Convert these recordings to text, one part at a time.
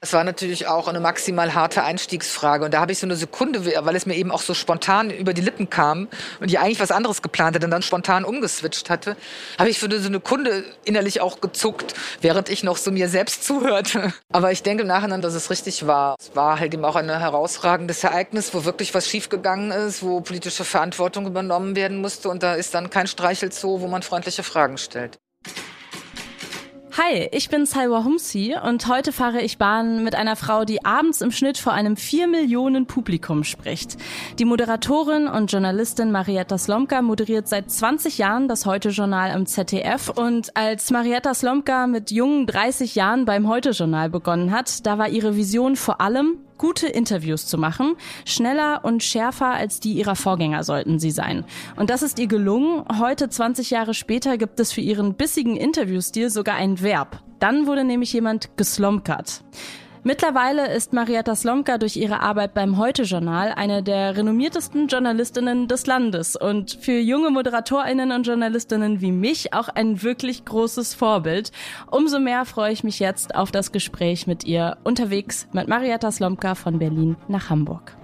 Es war natürlich auch eine maximal harte Einstiegsfrage. Und da habe ich so eine Sekunde, weil es mir eben auch so spontan über die Lippen kam und ich eigentlich was anderes geplant hatte und dann spontan umgeswitcht hatte, habe ich für so eine Sekunde innerlich auch gezuckt, während ich noch so mir selbst zuhörte. Aber ich denke im Nachhinein, dass es richtig war. Es war halt eben auch ein herausragendes Ereignis, wo wirklich was schiefgegangen ist, wo politische Verantwortung übernommen werden musste. Und da ist dann kein Streichelzoo, wo man freundliche Fragen stellt. Hi, ich bin Salwa Humsi und heute fahre ich Bahn mit einer Frau, die abends im Schnitt vor einem 4 Millionen Publikum spricht. Die Moderatorin und Journalistin Marietta Slomka moderiert seit 20 Jahren das Heute-Journal im ZDF. Und als Marietta Slomka mit jungen 30 Jahren beim Heute-Journal begonnen hat, da war ihre Vision vor allem, gute Interviews zu machen. Schneller und schärfer als die ihrer Vorgänger sollten sie sein. Und das ist ihr gelungen. Heute, 20 Jahre später, gibt es für ihren bissigen Interviewstil sogar ein Verb. Dann wurde nämlich jemand geslomkert. Mittlerweile ist Marietta Slomka durch ihre Arbeit beim Heute-Journal eine der renommiertesten Journalistinnen des Landes und für junge ModeratorInnen und Journalistinnen wie mich auch ein wirklich großes Vorbild. Umso mehr freue ich mich jetzt auf das Gespräch mit ihr unterwegs mit Marietta Slomka von Berlin nach Hamburg.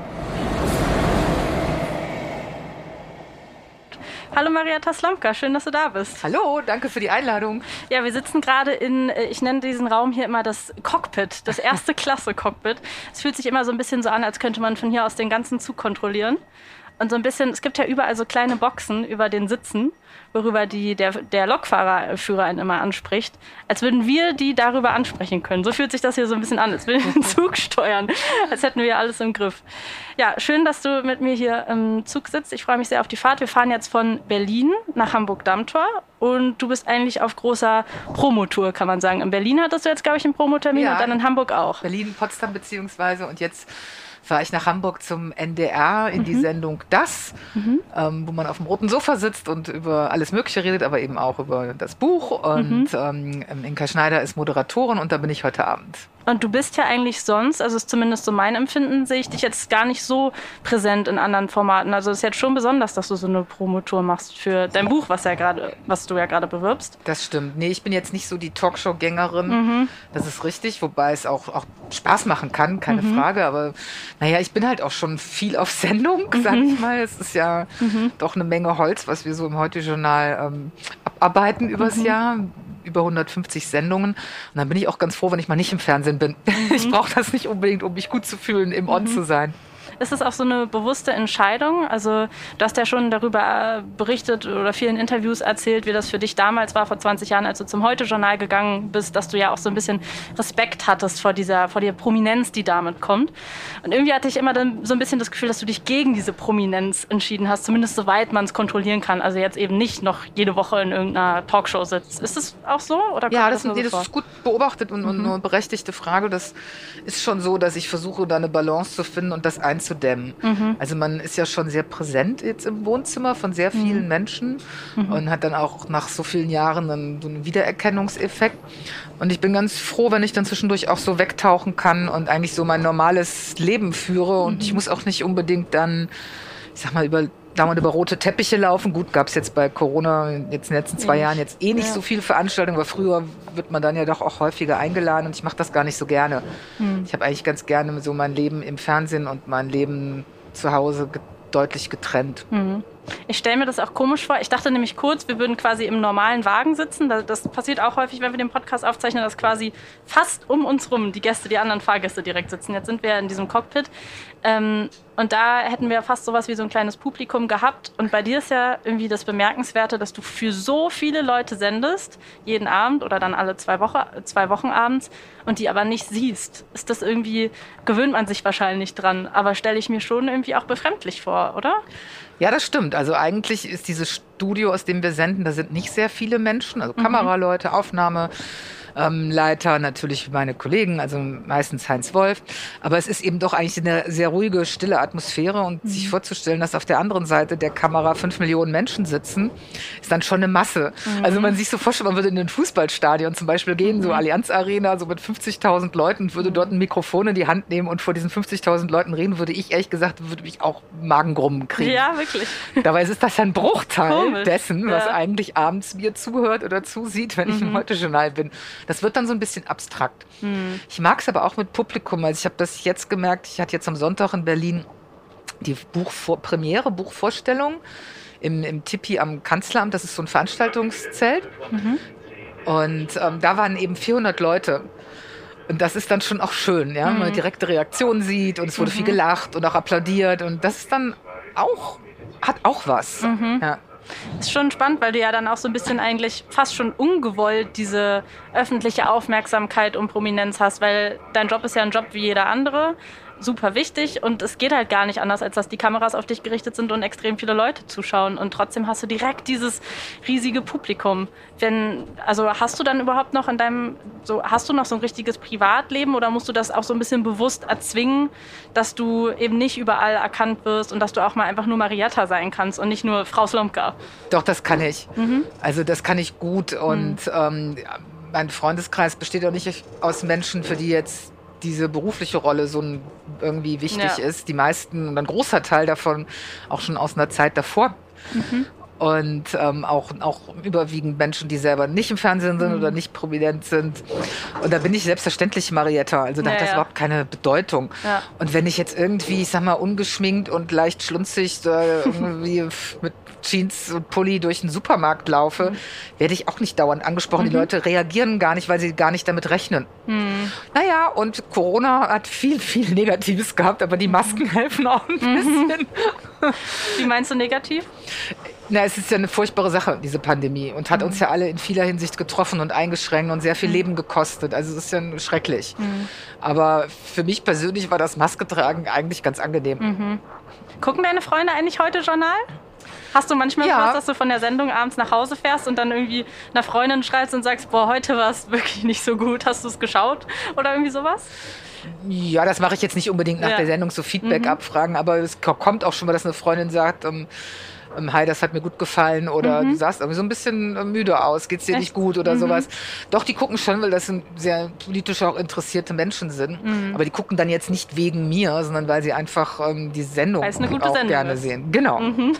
Hallo Marietta Slomka, schön, dass du da bist. Hallo, danke für die Einladung. Ja, wir sitzen gerade ich nenne diesen Raum hier immer das Cockpit, das erste Klasse Cockpit. Es fühlt sich immer so ein bisschen so an, als könnte man von hier aus den ganzen Zug kontrollieren. Und so ein bisschen, es gibt ja überall so kleine Boxen über den Sitzen, worüber der Lokführer einen immer anspricht, als würden wir die darüber ansprechen können. So fühlt sich das hier so ein bisschen an, als würden wir den Zug steuern, als hätten wir alles im Griff. Ja, schön, dass du mit mir hier im Zug sitzt. Ich freue mich sehr auf die Fahrt. Wir fahren jetzt von Berlin nach Hamburg-Dammtor und du bist eigentlich auf großer Promotour, kann man sagen. In Berlin hattest du jetzt, glaube ich, einen Promotermin, ja, und dann in Hamburg auch. Berlin, Potsdam beziehungsweise und jetzt fahre ich nach Hamburg zum NDR in die Sendung Das, wo man auf dem roten Sofa sitzt und über alles Mögliche redet, aber eben auch über das Buch. Und Inka Schneider ist Moderatorin und da bin ich heute Abend. Und du bist ja eigentlich sonst, also ist zumindest so mein Empfinden, sehe ich dich jetzt gar nicht so präsent in anderen Formaten. Also es ist jetzt schon besonders, dass du so eine Promotour machst für dein Buch, was du ja gerade bewirbst. Das stimmt. Nee, ich bin jetzt nicht so die Talkshow-Gängerin. Das ist richtig, wobei es auch Spaß machen kann, keine Frage. Aber naja, ich bin halt auch schon viel auf Sendung, sag ich mal. Es ist ja doch eine Menge Holz, was wir so im Heute-Journal abarbeiten übers Jahr. Über 150 Sendungen. Und dann bin ich auch ganz froh, wenn ich mal nicht im Fernsehen bin. Ich brauche das nicht unbedingt, um mich gut zu fühlen, im On zu sein. Ist es auch so eine bewusste Entscheidung? Also du hast ja schon darüber berichtet oder vielen Interviews erzählt, wie das für dich damals war, vor 20 Jahren, als du zum Heute-Journal gegangen bist, dass du ja auch so ein bisschen Respekt hattest vor der Prominenz, die damit kommt. Und irgendwie hatte ich immer dann so ein bisschen das Gefühl, dass du dich gegen diese Prominenz entschieden hast, zumindest soweit man es kontrollieren kann. Also jetzt eben nicht noch jede Woche in irgendeiner Talkshow sitzt. Ist das auch so? Oder ja, das ist gut beobachtet und eine berechtigte Frage. Das ist schon so, dass ich versuche, da eine Balance zu finden und das einzudämmen. Also man ist ja schon sehr präsent jetzt im Wohnzimmer von sehr vielen Menschen und hat dann auch nach so vielen Jahren dann so einen Wiedererkennungseffekt. Und ich bin ganz froh, wenn ich dann zwischendurch auch so wegtauchen kann und eigentlich so mein normales Leben führe. Und ich muss auch nicht unbedingt dann, ich sag mal, dauernd über rote Teppiche laufen. Gut, gab es jetzt bei Corona jetzt in den letzten 2 Jahren jetzt nicht so viele Veranstaltungen, aber früher wird man dann ja doch auch häufiger eingeladen und ich mache das gar nicht so gerne. Ich habe eigentlich ganz gerne so mein Leben im Fernsehen und mein Leben zu Hause deutlich getrennt. Ich stelle mir das auch komisch vor. Ich dachte nämlich kurz, wir würden quasi im normalen Wagen sitzen. Das passiert auch häufig, wenn wir den Podcast aufzeichnen, dass quasi fast um uns rum die anderen Fahrgäste direkt sitzen. Jetzt sind wir in diesem Cockpit. Und da hätten wir fast sowas wie so ein kleines Publikum gehabt. Und bei dir ist ja irgendwie das Bemerkenswerte, dass du für so viele Leute sendest, jeden Abend oder dann alle 2 Wochen abends, und die aber nicht siehst. Ist das irgendwie, gewöhnt man sich wahrscheinlich dran, aber stelle ich mir schon irgendwie auch befremdlich vor, oder? Ja, das stimmt. Also eigentlich ist dieses Studio, aus dem wir senden, da sind nicht sehr viele Menschen, also Kameraleute, Aufnahmeleiter, natürlich meine Kollegen, also meistens Heinz Wolf. Aber es ist eben doch eigentlich eine sehr ruhige, stille Atmosphäre und sich vorzustellen, dass auf der anderen Seite der Kamera 5 Millionen Menschen sitzen, ist dann schon eine Masse. Also man sich so vorstellt, man würde in ein Fußballstadion zum Beispiel gehen, so Allianz Arena, so mit 50.000 Leuten und würde dort ein Mikrofon in die Hand nehmen und vor diesen 50.000 Leuten reden, würde ich ehrlich gesagt, würde mich auch Magengrummen kriegen. Ja, wirklich. Dabei ist das ein Bruchteil dessen, was eigentlich abends mir zuhört oder zusieht, wenn ich im Heute-Journal bin. Das wird dann so ein bisschen abstrakt. Ich mag es aber auch mit Publikum. Also ich habe das jetzt gemerkt, ich hatte jetzt am Sonntag in Berlin die Buchvorstellung im Tipi am Kanzleramt. Das ist so ein Veranstaltungszelt. Und da waren eben 400 Leute. Und das ist dann schon auch schön, ja, wenn man direkte Reaktionen sieht und es wurde viel gelacht und auch applaudiert. Und das ist dann auch, hat auch was. Ja. Ist schon spannend, weil du ja dann auch so ein bisschen eigentlich fast schon ungewollt diese öffentliche Aufmerksamkeit und Prominenz hast, weil dein Job ist ja ein Job wie jeder andere, super wichtig und es geht halt gar nicht anders, als dass die Kameras auf dich gerichtet sind und extrem viele Leute zuschauen und trotzdem hast du direkt dieses riesige Publikum. Also hast du dann überhaupt noch hast du noch so ein richtiges Privatleben oder musst du das auch so ein bisschen bewusst erzwingen, dass du eben nicht überall erkannt wirst und dass du auch mal einfach nur Marietta sein kannst und nicht nur Frau Slomka? Doch, das kann ich. Also das kann ich gut und mein Freundeskreis besteht auch nicht aus Menschen, für die jetzt diese berufliche Rolle irgendwie wichtig ist. Die meisten und ein großer Teil davon auch schon aus einer Zeit davor. Und auch überwiegend Menschen, die selber nicht im Fernsehen sind oder nicht prominent sind. Und da bin ich selbstverständlich Marietta. Also da hat das überhaupt keine Bedeutung. Ja. Und wenn ich jetzt irgendwie, ich sag mal, ungeschminkt und leicht schlunzig irgendwie mit Jeans und Pulli durch den Supermarkt laufe, werde ich auch nicht dauernd angesprochen. Die Leute reagieren gar nicht, weil sie gar nicht damit rechnen. Naja, und Corona hat viel, viel Negatives gehabt, aber die Masken helfen auch ein bisschen. Wie meinst du negativ? Na, es ist ja eine furchtbare Sache, diese Pandemie. Und hat uns ja alle in vieler Hinsicht getroffen und eingeschränkt und sehr viel Leben gekostet. Also es ist ja schrecklich. Aber für mich persönlich war das Masketragen eigentlich ganz angenehm. Gucken deine Freunde eigentlich heute Journal? Hast du manchmal was, dass du von der Sendung abends nach Hause fährst und dann irgendwie einer Freundin schreibst und sagst, boah, heute war es wirklich nicht so gut, hast du es geschaut? Oder irgendwie sowas? Ja, das mache ich jetzt nicht unbedingt nach der Sendung, so Feedback abfragen, aber es kommt auch schon mal, dass eine Freundin sagt, hi, das hat mir gut gefallen oder du sahst irgendwie so ein bisschen müde aus, geht's dir nicht gut oder sowas. Doch, die gucken schon, weil das sind sehr politisch auch interessierte Menschen sind, aber die gucken dann jetzt nicht wegen mir, sondern weil sie einfach die Sendung auch gerne sehen. Genau.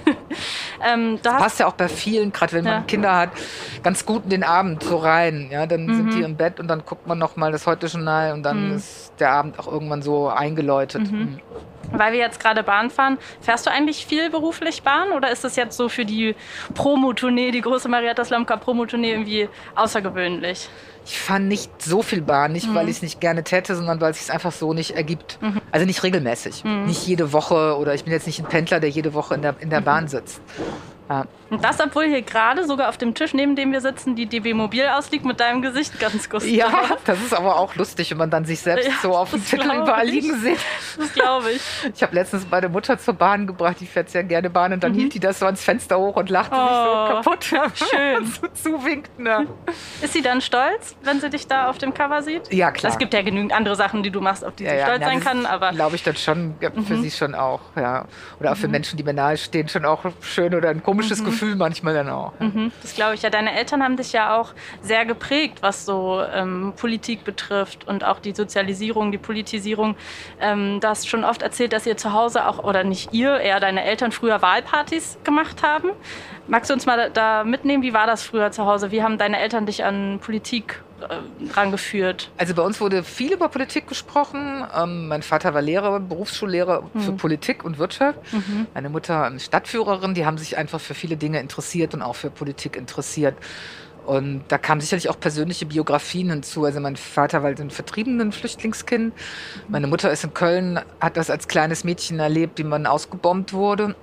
Das passt ja auch bei vielen, gerade wenn man Kinder hat, ganz gut in den Abend so rein. Ja, dann sind die im Bett und dann guckt man nochmal das Heute-Journal und dann ist der Abend auch irgendwann so eingeläutet. Weil wir jetzt gerade Bahn fahren, fährst du eigentlich viel beruflich Bahn oder ist das jetzt so für die Promotournee, die große Marietta Slomka Promotournee irgendwie außergewöhnlich? Ich fahre nicht so viel Bahn, nicht weil ich es nicht gerne täte, sondern weil es sich einfach so nicht ergibt. Also nicht regelmäßig, nicht jede Woche oder ich bin jetzt nicht ein Pendler, der jede Woche in der Bahn sitzt. Ja. Und das, obwohl hier gerade sogar auf dem Tisch, neben dem wir sitzen, die DB Mobil ausliegt mit deinem Gesicht ganz gustav. Ja, das ist aber auch lustig, wenn man dann sich selbst so auf dem Titel überall liegen sieht. Das glaube ich. Ich habe letztens meine Mutter zur Bahn gebracht, die fährt sehr gerne Bahn und dann hielt die das so ans Fenster hoch und lachte sich so kaputt. Schön. So zuwinkt. Ne? Ist sie dann stolz, wenn sie dich da auf dem Cover sieht? Ja, klar. Es gibt ja genügend andere Sachen, die du machst, auf die sie stolz sein kann. Aber glaube ich dann schon, für sie schon auch. Ja. Oder auch für Menschen, die mir nahe stehen, schon auch schön oder ein komisches Gefühl manchmal dann auch. Ja. Das glaube ich ja. Deine Eltern haben dich ja auch sehr geprägt, was so Politik betrifft und auch die Sozialisierung, die Politisierung. Du hast schon oft erzählt, dass ihr zu Hause auch, oder nicht ihr, eher deine Eltern früher Wahlpartys gemacht haben. Magst du uns mal da mitnehmen? Wie war das früher zu Hause? Wie haben deine Eltern dich an Politik rangeführt? Also bei uns wurde viel über Politik gesprochen. Mein Vater war Lehrer, Berufsschullehrer für Politik und Wirtschaft. Meine Mutter Stadtführerin. Die haben sich einfach für viele Dinge interessiert und auch für Politik interessiert. Und da kamen sicherlich auch persönliche Biografien hinzu. Also mein Vater war ein vertriebenen Flüchtlingskind. Meine Mutter ist in Köln, hat das als kleines Mädchen erlebt, wie man ausgebombt wurde.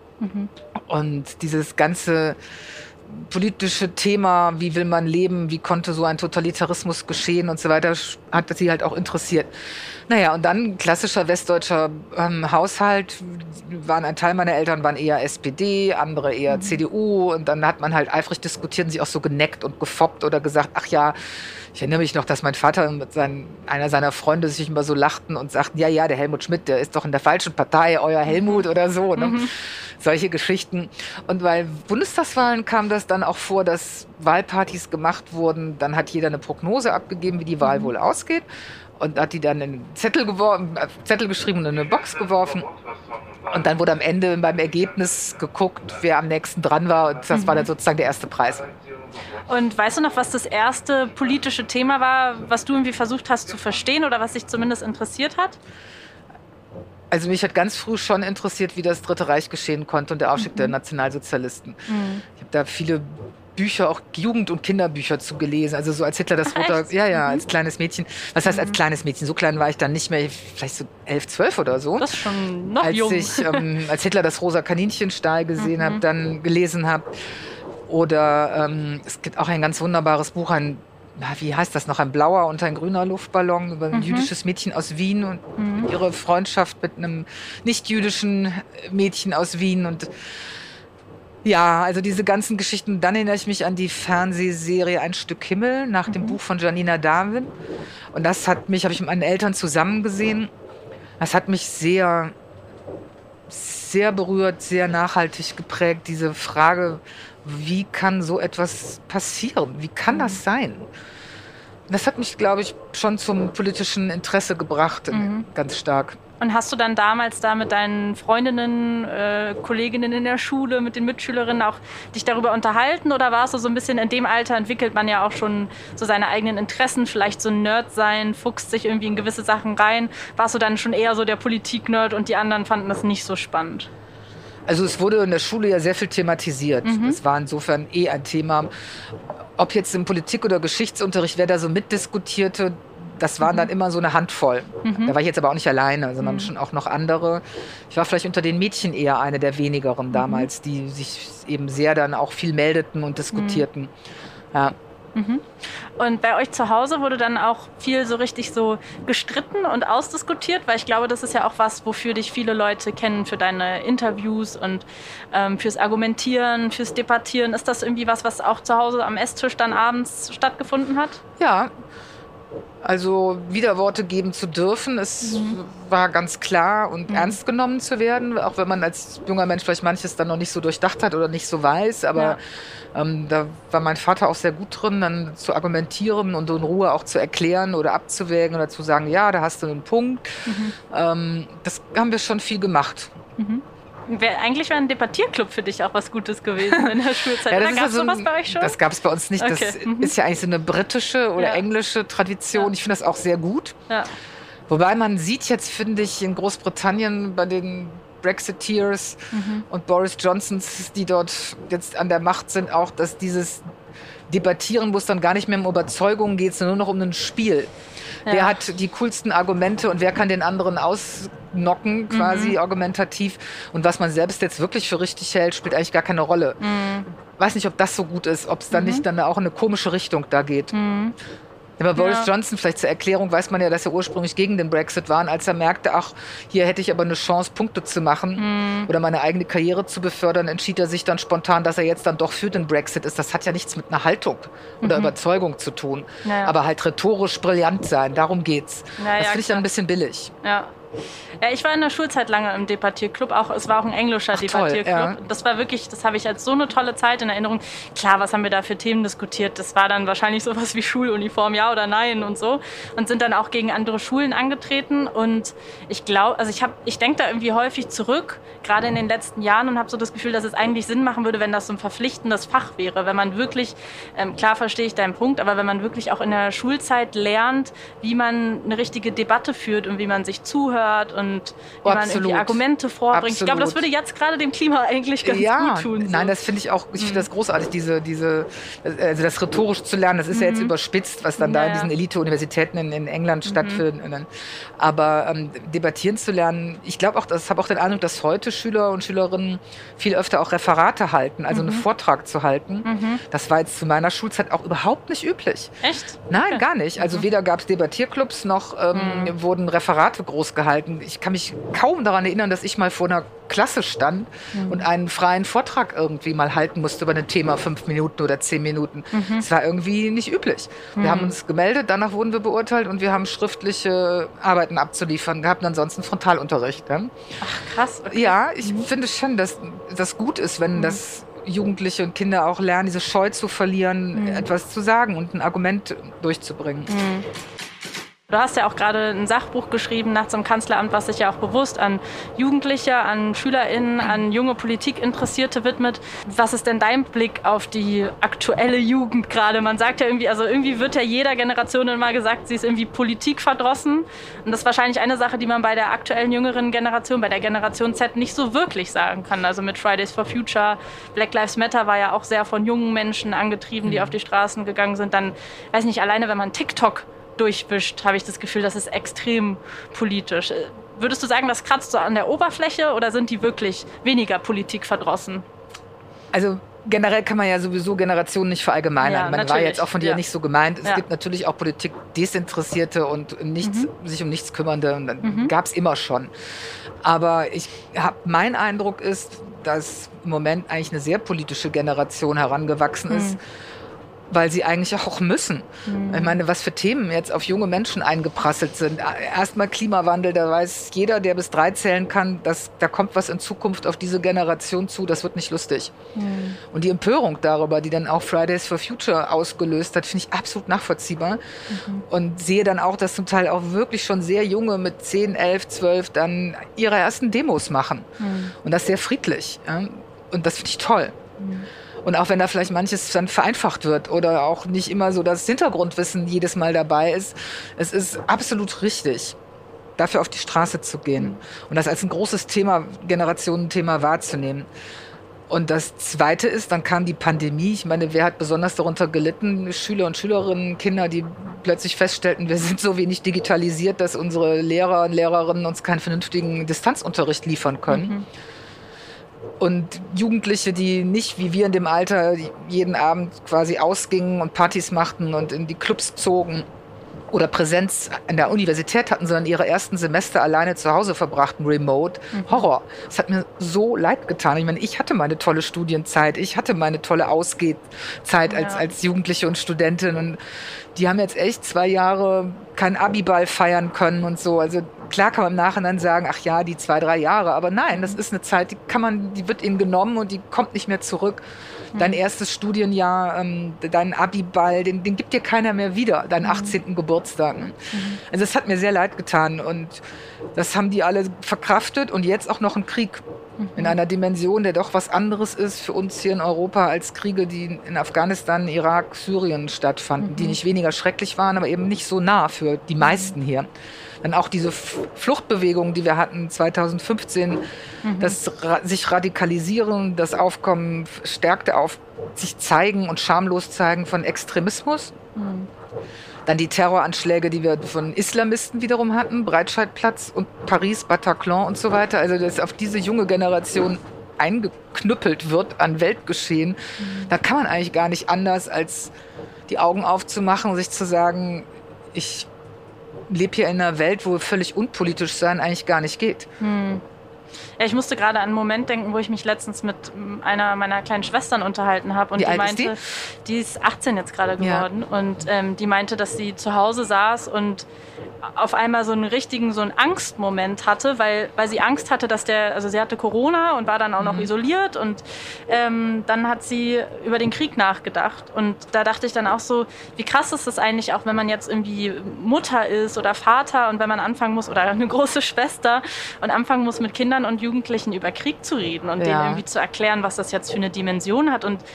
Und dieses ganze politische Thema, wie will man leben, wie konnte so ein Totalitarismus geschehen und so weiter, hat sie halt auch interessiert. Naja, und dann klassischer westdeutscher Haushalt, ein Teil meiner Eltern waren eher SPD, andere eher CDU und dann hat man halt eifrig diskutiert und sich auch so geneckt und gefoppt oder gesagt, ach ja, ich erinnere mich noch, dass mein Vater mit einer seiner Freunde sich immer so lachten und sagten, ja, der Helmut Schmidt, der ist doch in der falschen Partei, euer Helmut oder so. Ne? Solche Geschichten. Und weil Bundestagswahlen kam das dann auch vor, dass Wahlpartys gemacht wurden. Dann hat jeder eine Prognose abgegeben, wie die Wahl wohl ausgeht. Und hat die dann in einen Zettel geschrieben und in eine Box geworfen. Und dann wurde am Ende beim Ergebnis geguckt, wer am nächsten dran war. Und das war dann sozusagen der erste Preis. Und weißt du noch, was das erste politische Thema war, was du irgendwie versucht hast zu verstehen oder was dich zumindest interessiert hat? Also mich hat ganz früh schon interessiert, wie das Dritte Reich geschehen konnte und der Aufstieg der Nationalsozialisten. Ich habe da viele Bücher, auch Jugend- und Kinderbücher zu gelesen. Also so als Hitler das Rote, als kleines Mädchen. Was heißt als kleines Mädchen? So klein war ich dann nicht mehr, vielleicht so 11, 12 oder so. Das ist schon noch als jung. Als Hitler das rosa Kaninchenstall gesehen habe, dann gelesen habe. Oder es gibt auch ein ganz wunderbares Buch, wie heißt das noch? Ein blauer und ein grüner Luftballon über ein jüdisches Mädchen aus Wien und ihre Freundschaft mit einem nicht-jüdischen Mädchen aus Wien. Und ja, also diese ganzen Geschichten. Dann erinnere ich mich an die Fernsehserie Ein Stück Himmel nach dem Buch von Janina Darwin. Und das habe ich mit meinen Eltern zusammen gesehen. Das hat mich sehr, sehr berührt, sehr nachhaltig geprägt. Diese Frage, wie kann so etwas passieren? Wie kann das sein? Das hat mich, glaube ich, schon zum politischen Interesse gebracht, ganz stark. Und hast du dann damals da mit deinen Freundinnen, Kolleginnen in der Schule, mit den Mitschülerinnen auch dich darüber unterhalten? Oder warst du so ein bisschen in dem Alter, entwickelt man ja auch schon so seine eigenen Interessen, vielleicht so ein Nerd sein, fuchst sich irgendwie in gewisse Sachen rein? Warst du dann schon eher so der Politik-Nerd und die anderen fanden das nicht so spannend? Also es wurde in der Schule ja sehr viel thematisiert. Es war insofern ein Thema. Ob jetzt im Politik- oder Geschichtsunterricht, wer da so mitdiskutierte, das waren dann immer so eine Handvoll. Da war ich jetzt aber auch nicht alleine, sondern schon auch noch andere. Ich war vielleicht unter den Mädchen eher eine der wenigeren damals, die sich eben sehr dann auch viel meldeten und diskutierten. Ja. Und bei euch zu Hause wurde dann auch viel so richtig so gestritten und ausdiskutiert, weil ich glaube, das ist ja auch was, wofür dich viele Leute kennen, für deine Interviews und fürs Argumentieren, fürs Debattieren. Ist das irgendwie was auch zu Hause am Esstisch dann abends stattgefunden hat? Ja, also Widerworte geben zu dürfen, es war ganz klar und ernst genommen zu werden, auch wenn man als junger Mensch vielleicht manches dann noch nicht so durchdacht hat oder nicht so weiß, aber da war mein Vater auch sehr gut drin, dann zu argumentieren und in Ruhe auch zu erklären oder abzuwägen oder zu sagen, ja, da hast du einen Punkt. Das haben wir schon viel gemacht. Eigentlich wäre ein Debattierclub für dich auch was Gutes gewesen in der Schulzeit. Ja, gab es sowas bei euch schon? Das gab es bei uns nicht. Okay. Das ist ja eigentlich so eine britische oder englische Tradition. Ich finde das auch sehr gut. Ja. Wobei man sieht jetzt, finde ich, in Großbritannien bei den Brexiteers und Boris Johnsons, die dort jetzt an der Macht sind, auch, dass dieses Debattieren, wo es dann gar nicht mehr um Überzeugungen geht, sondern nur noch um ein Spiel. Wer hat die coolsten Argumente und wer kann den anderen ausnocken, quasi argumentativ. Und was man selbst jetzt wirklich für richtig hält, spielt eigentlich gar keine Rolle. Weiß nicht, ob das so gut ist, ob es dann nicht dann auch in eine komische Richtung da geht. Aber Boris Johnson, vielleicht zur Erklärung, weiß man ja, dass er ursprünglich gegen den Brexit war. Und als er merkte, ach, hier hätte ich aber eine Chance, Punkte zu machen oder meine eigene Karriere zu befördern, entschied er sich dann spontan, dass er jetzt dann doch für den Brexit ist. Das hat ja nichts mit einer Haltung oder Überzeugung zu tun. Aber halt rhetorisch brillant sein, darum geht's. Das finde ich dann ein bisschen billig. Ja, ich war in der Schulzeit lange im Debattierclub. Es war auch ein englischer Debattierclub. Toll, das war wirklich, das habe ich als so eine tolle Zeit in Erinnerung. Klar, was haben wir da für Themen diskutiert? Das war dann wahrscheinlich sowas wie Schuluniform, ja oder nein und so. Und sind dann auch gegen andere Schulen angetreten. Und ich glaube, ich denke da irgendwie häufig zurück, gerade in den letzten Jahren, und habe so das Gefühl, dass es eigentlich Sinn machen würde, wenn das so ein verpflichtendes Fach wäre. Wenn man wirklich, klar verstehe ich deinen Punkt, aber wenn man wirklich auch in der Schulzeit lernt, wie man eine richtige Debatte führt und wie man sich zuhört und wie man irgendwie Argumente vorbringt. Absolut. Ich glaube, das würde jetzt gerade dem Klima eigentlich ganz gut tun. So. Nein, das finde ich auch, ich finde das großartig, also das rhetorisch zu lernen, das ist ja jetzt überspitzt, was dann da in diesen Elite-Universitäten in England stattfindet. Aber debattieren zu lernen, ich glaube auch, habe auch den Eindruck, dass heute Schüler und Schülerinnen viel öfter auch Referate halten, also einen Vortrag zu halten. Das war jetzt zu meiner Schulzeit auch überhaupt nicht üblich. Echt? Nein, gar nicht. Also weder gab es Debattierclubs, noch wurden Referate groß gehalten. Ich kann mich kaum daran erinnern, dass ich mal vor einer Klasse stand und einen freien Vortrag irgendwie mal halten musste über ein Thema, 5 Minuten oder 10 Minuten. Das war irgendwie nicht üblich. Wir haben uns gemeldet, danach wurden wir beurteilt und wir haben schriftliche Arbeiten abzuliefern gehabt und ansonsten Frontalunterricht. Ja? Ach, krass. Okay. Ja, ich finde schon, dass das gut ist, wenn das Jugendliche und Kinder auch lernen, diese Scheu zu verlieren, etwas zu sagen und ein Argument durchzubringen. Du hast ja auch gerade ein Sachbuch geschrieben nach zum Kanzleramt, was sich ja auch bewusst an Jugendliche, an SchülerInnen, an junge Politikinteressierte widmet. Was ist denn dein Blick auf die aktuelle Jugend gerade? Man sagt ja irgendwie, also irgendwie wird ja jeder Generation immer gesagt, sie ist irgendwie politikverdrossen. Und das ist wahrscheinlich eine Sache, die man bei der aktuellen jüngeren Generation, bei der Generation Z nicht so wirklich sagen kann. Also mit Fridays for Future, Black Lives Matter war ja auch sehr von jungen Menschen angetrieben, die auf die Straßen gegangen sind. Dann, weiß nicht, alleine wenn man TikTok durchwischt, habe ich das Gefühl, das ist extrem politisch. Würdest du sagen, das kratzt so an der Oberfläche oder sind die wirklich weniger politikverdrossen? Also generell kann man ja sowieso Generationen nicht verallgemeinern. Ja, man war natürlich. jetzt auch von dir nicht so gemeint. Es Ja. gibt natürlich auch Politikdesinteressierte und sich um nichts kümmernde. Gab es immer schon. Aber mein Eindruck ist, dass im Moment eigentlich eine sehr politische Generation herangewachsen ist, weil sie eigentlich auch müssen. Ich meine, was für Themen jetzt auf junge Menschen eingeprasselt sind. Erstmal Klimawandel, da weiß jeder, der bis 3 zählen kann, dass da kommt was in Zukunft auf diese Generation zu, das wird nicht lustig. Und die Empörung darüber, die dann auch Fridays for Future ausgelöst hat, finde ich absolut nachvollziehbar. Und sehe dann auch, dass zum Teil auch wirklich schon sehr junge mit 10, 11, 12 dann ihre ersten Demos machen. Und das sehr friedlich. Ja? Und das finde ich toll. Und auch wenn da vielleicht manches dann vereinfacht wird oder auch nicht immer so das Hintergrundwissen jedes Mal dabei ist, es ist absolut richtig, dafür auf die Straße zu gehen und das als ein großes Thema, Generationenthema wahrzunehmen. Und das Zweite ist, dann kam die Pandemie. Ich meine, wer hat besonders darunter gelitten? Schüler und Schülerinnen, Kinder, die plötzlich feststellten, wir sind so wenig digitalisiert, dass unsere Lehrer und Lehrerinnen uns keinen vernünftigen Distanzunterricht liefern können. Und Jugendliche, die nicht wie wir in dem Alter jeden Abend quasi ausgingen und Partys machten und in die Clubs zogen oder Präsenz an der Universität hatten, sondern ihre ersten Semester alleine zu Hause verbrachten, remote. Horror. Das hat mir so leid getan. Ich meine, ich hatte meine tolle Studienzeit, ich hatte meine tolle Ausgehzeit als Jugendliche und Studentin und die haben jetzt echt 2 Jahre keinen Abiball feiern können und so. Also klar kann man im Nachhinein sagen, ach ja, die 2, 3 Jahre. Aber nein, das ist eine Zeit, die wird ihnen genommen und die kommt nicht mehr zurück. Dein erstes Studienjahr, dein Abiball, den gibt dir keiner mehr wieder, deinen 18. Geburtstag. Also es hat mir sehr leid getan und das haben die alle verkraftet und jetzt auch noch ein Krieg. In einer Dimension, der doch was anderes ist für uns hier in Europa als Kriege, die in Afghanistan, Irak, Syrien stattfanden, die nicht weniger schrecklich waren, aber eben nicht so nah für die meisten hier. Dann auch diese Fluchtbewegung, die wir hatten 2015, das sich radikalisieren, das Aufkommen stärkte auf sich zeigen und schamlos zeigen von Extremismus. Dann die Terroranschläge, die wir von Islamisten wiederum hatten, Breitscheidplatz und Paris, Bataclan und so weiter. Also dass auf diese junge Generation eingeknüppelt wird an Weltgeschehen, da kann man eigentlich gar nicht anders, als die Augen aufzumachen und sich zu sagen, ich lebe hier in einer Welt, wo völlig unpolitisch sein eigentlich gar nicht geht. Ja, ich musste gerade an einen Moment denken, wo ich mich letztens mit einer meiner kleinen Schwestern unterhalten habe. Und Wie die alt meinte, ist die ist 18 jetzt gerade geworden. Ja. Und die meinte, dass sie zu Hause saß und auf einmal so einen Angstmoment hatte, weil sie Angst hatte, dass also sie hatte Corona und war dann auch noch isoliert und dann hat sie über den Krieg nachgedacht und da dachte ich dann auch so, wie krass ist das eigentlich auch, wenn man jetzt irgendwie Mutter ist oder Vater und wenn man anfangen muss oder eine große Schwester und anfangen muss mit Kindern und Jugendlichen über Krieg zu reden und denen irgendwie zu erklären, was das jetzt für eine Dimension hat und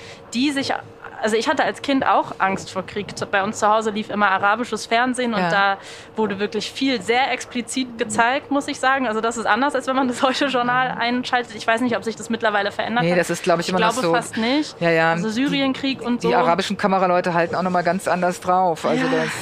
also ich hatte als Kind auch Angst vor Krieg. Bei uns zu Hause lief immer arabisches Fernsehen und da wurde wirklich viel sehr explizit gezeigt, muss ich sagen. Also das ist anders, als wenn man das Heute-Journal einschaltet. Ich weiß nicht, ob sich das mittlerweile verändert hat. Nee, das ist, glaube ich, immer noch so. Ich glaube fast nicht. Ja. Also Syrienkrieg und so. Die arabischen Kameraleute halten auch nochmal ganz anders drauf. Also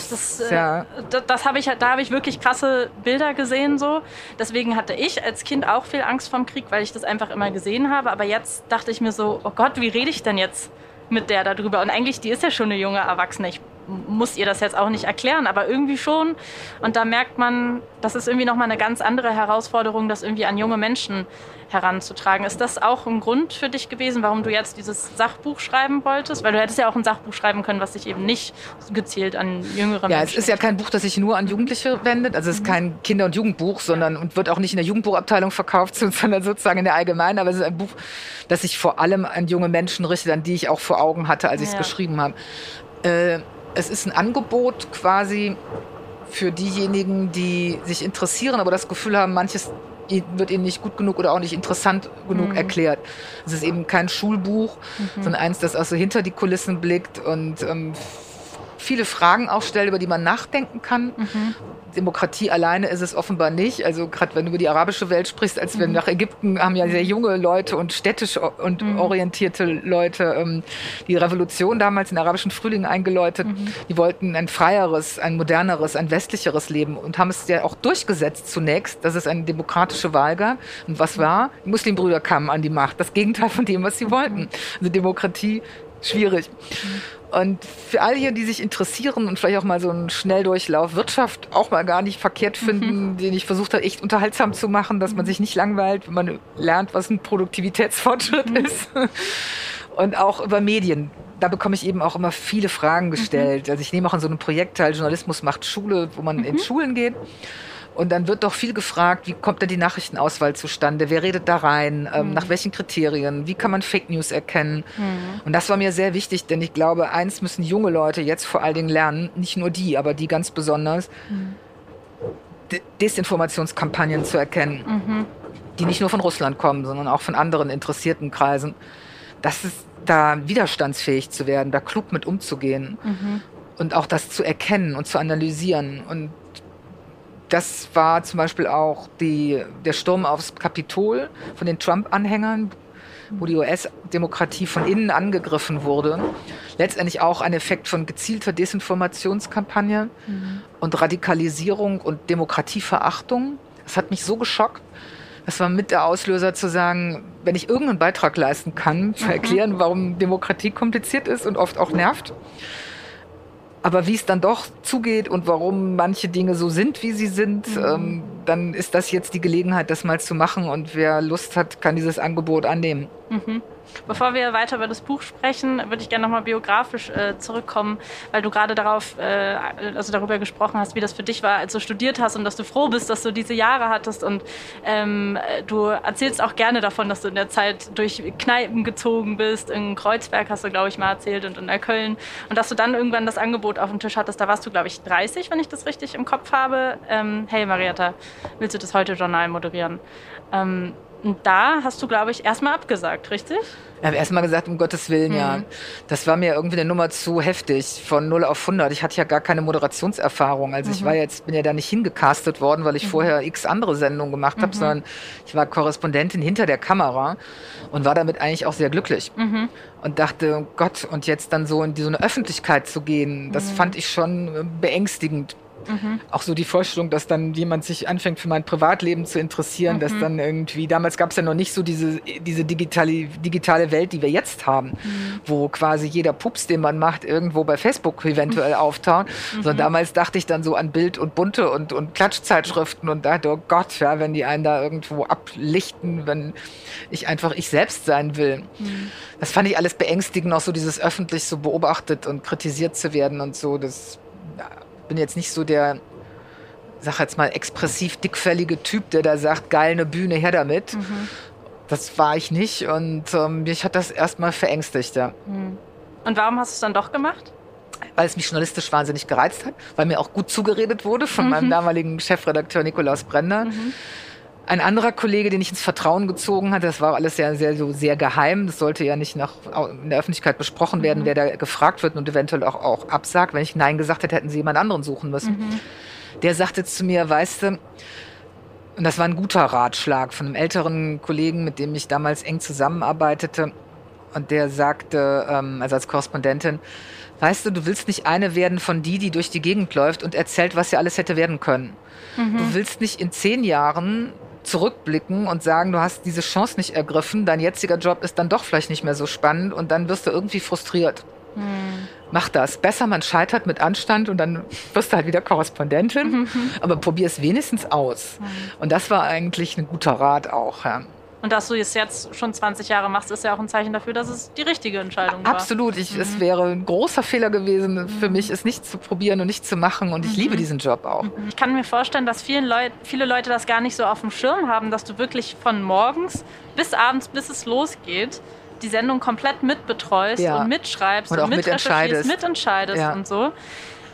da habe ich wirklich krasse Bilder gesehen. So. Deswegen hatte ich als Kind auch viel Angst vorm Krieg, weil ich das einfach immer gesehen habe. Aber jetzt dachte ich mir so, oh Gott, wie rede ich denn jetzt mit der darüber? Und eigentlich, die ist ja schon eine junge Erwachsene. Ich muss ihr das jetzt auch nicht erklären, aber irgendwie schon. Und da merkt man, das ist irgendwie nochmal eine ganz andere Herausforderung, das irgendwie an junge Menschen heranzutragen. Ist das auch ein Grund für dich gewesen, warum du jetzt dieses Sachbuch schreiben wolltest? Weil du hättest ja auch ein Sachbuch schreiben können, was sich eben nicht gezielt an jüngere Menschen... Ja, es ist ja kein Buch, das sich nur an Jugendliche wendet. Also es ist kein Kinder- und Jugendbuch, sondern und wird auch nicht in der Jugendbuchabteilung verkauft, sondern sozusagen in der Allgemeinen. Aber es ist ein Buch, das sich vor allem an junge Menschen richtet, an die ich auch vor Augen hatte, als ich es geschrieben habe. Es ist ein Angebot quasi für diejenigen, die sich interessieren, aber das Gefühl haben, manches wird ihnen nicht gut genug oder auch nicht interessant genug erklärt. Es ist eben kein Schulbuch, sondern eins, das also hinter die Kulissen blickt und viele Fragen auch stellt, über die man nachdenken kann. Demokratie alleine ist es offenbar nicht. Also gerade wenn du über die arabische Welt sprichst, als wir nach Ägypten haben ja sehr junge Leute und städtisch und orientierte Leute die Revolution damals, den arabischen Frühling eingeläutet. Die wollten ein freieres, ein moderneres, ein westlicheres Leben und haben es ja auch durchgesetzt zunächst, dass es eine demokratische Wahl gab. Und was war? Die Muslimbrüder kamen an die Macht. Das Gegenteil von dem, was sie wollten. Also Demokratie, schwierig. Und für alle hier, die sich interessieren und vielleicht auch mal so einen Schnelldurchlauf Wirtschaft auch mal gar nicht verkehrt finden, den ich versucht habe, echt unterhaltsam zu machen, dass man sich nicht langweilt, wenn man lernt, was ein Produktivitätsfortschritt ist. Und auch über Medien. Da bekomme ich eben auch immer viele Fragen gestellt. Also ich nehme auch an so einem Projekt teil, Journalismus macht Schule, wo man in Schulen geht. Und dann wird doch viel gefragt, wie kommt denn die Nachrichtenauswahl zustande? Wer redet da rein? Nach welchen Kriterien? Wie kann man Fake News erkennen? Und das war mir sehr wichtig, denn ich glaube, eins müssen junge Leute jetzt vor allen Dingen lernen, nicht nur die, aber die ganz besonders, Desinformationskampagnen zu erkennen, die nicht nur von Russland kommen, sondern auch von anderen interessierten Kreisen. Das ist da widerstandsfähig zu werden, da klug mit umzugehen und auch das zu erkennen und zu analysieren. Und das war zum Beispiel auch der Sturm aufs Kapitol von den Trump-Anhängern, wo die US-Demokratie von innen angegriffen wurde. Letztendlich auch ein Effekt von gezielter Desinformationskampagne und Radikalisierung und Demokratieverachtung. Das hat mich so geschockt. Das war mit der Auslöser zu sagen, wenn ich irgendeinen Beitrag leisten kann, zu erklären, warum Demokratie kompliziert ist und oft auch nervt. Aber wie es dann doch zugeht und warum manche Dinge so sind, wie sie sind, dann ist das jetzt die Gelegenheit, das mal zu machen. Und wer Lust hat, kann dieses Angebot annehmen. Bevor wir weiter über das Buch sprechen, würde ich gerne nochmal biografisch zurückkommen, weil du gerade darüber gesprochen hast, wie das für dich war, als du studiert hast und dass du froh bist, dass du diese Jahre hattest. Und du erzählst auch gerne davon, dass du in der Zeit durch Kneipen gezogen bist. In Kreuzberg hast du, glaube ich, mal erzählt und in Köln. Und dass du dann irgendwann das Angebot auf dem Tisch hattest. Da warst du, glaube ich, 30, wenn ich das richtig im Kopf habe. Hey Marietta, willst du das Heute-Journal moderieren? Und da hast du, glaube ich, erstmal abgesagt, richtig? Ich habe erstmal gesagt, um Gottes Willen, ja. Das war mir irgendwie eine Nummer zu heftig, von 0 auf 100. Ich hatte ja gar keine Moderationserfahrung. Also ich bin ja da nicht hingecastet worden, weil ich vorher x andere Sendungen gemacht habe, sondern ich war Korrespondentin hinter der Kamera und war damit eigentlich auch sehr glücklich. Und dachte, oh Gott, und jetzt dann so in so eine Öffentlichkeit zu gehen, das fand ich schon beängstigend. Auch so die Vorstellung, dass dann jemand sich anfängt für mein Privatleben zu interessieren, dass dann irgendwie, damals gab es ja noch nicht so diese digitale Welt, die wir jetzt haben, wo quasi jeder Pups, den man macht, irgendwo bei Facebook eventuell auftaucht. Sondern damals dachte ich dann so an Bild und Bunte und Klatschzeitschriften und dachte, oh Gott, ja, wenn die einen da irgendwo ablichten, wenn ich einfach ich selbst sein will. Das fand ich alles beängstigend, auch so dieses öffentlich so beobachtet und kritisiert zu werden und so, das bin jetzt nicht so der, sag jetzt mal, expressiv dickfällige Typ, der da sagt, geil, eine Bühne, her damit. Das war ich nicht und mich hat das erstmal verängstigt, ja. Und warum hast du es dann doch gemacht? Weil es mich journalistisch wahnsinnig gereizt hat, weil mir auch gut zugeredet wurde von meinem damaligen Chefredakteur Nikolaus Brender. Ein anderer Kollege, den ich ins Vertrauen gezogen hatte, das war alles sehr geheim. Das sollte ja nicht in der Öffentlichkeit besprochen werden, wer da gefragt wird und eventuell auch absagt. Wenn ich Nein gesagt hätte, hätten sie jemand anderen suchen müssen. Der sagte zu mir, weißt du, und das war ein guter Ratschlag von einem älteren Kollegen, mit dem ich damals eng zusammenarbeitete. Und der sagte, also als Korrespondentin, weißt du, du willst nicht eine werden von die durch die Gegend läuft und erzählt, was ja alles hätte werden können. Du willst nicht in 10 Jahren zurückblicken und sagen, du hast diese Chance nicht ergriffen, dein jetziger Job ist dann doch vielleicht nicht mehr so spannend und dann wirst du irgendwie frustriert. Mach das. Besser, man scheitert mit Anstand und dann wirst du halt wieder Korrespondentin, aber probier es wenigstens aus. Und das war eigentlich ein guter Rat auch, ja. Und dass du es jetzt schon 20 Jahre machst, ist ja auch ein Zeichen dafür, dass es die richtige Entscheidung war. Absolut. Es wäre ein großer Fehler gewesen für mich, es nicht zu probieren und nicht zu machen. Und ich liebe diesen Job auch. Ich kann mir vorstellen, dass viele Leute das gar nicht so auf dem Schirm haben, dass du wirklich von morgens bis abends, bis es losgeht, die Sendung komplett mitbetreust und mitschreibst und mitrecherchierst, mitentscheidest und so.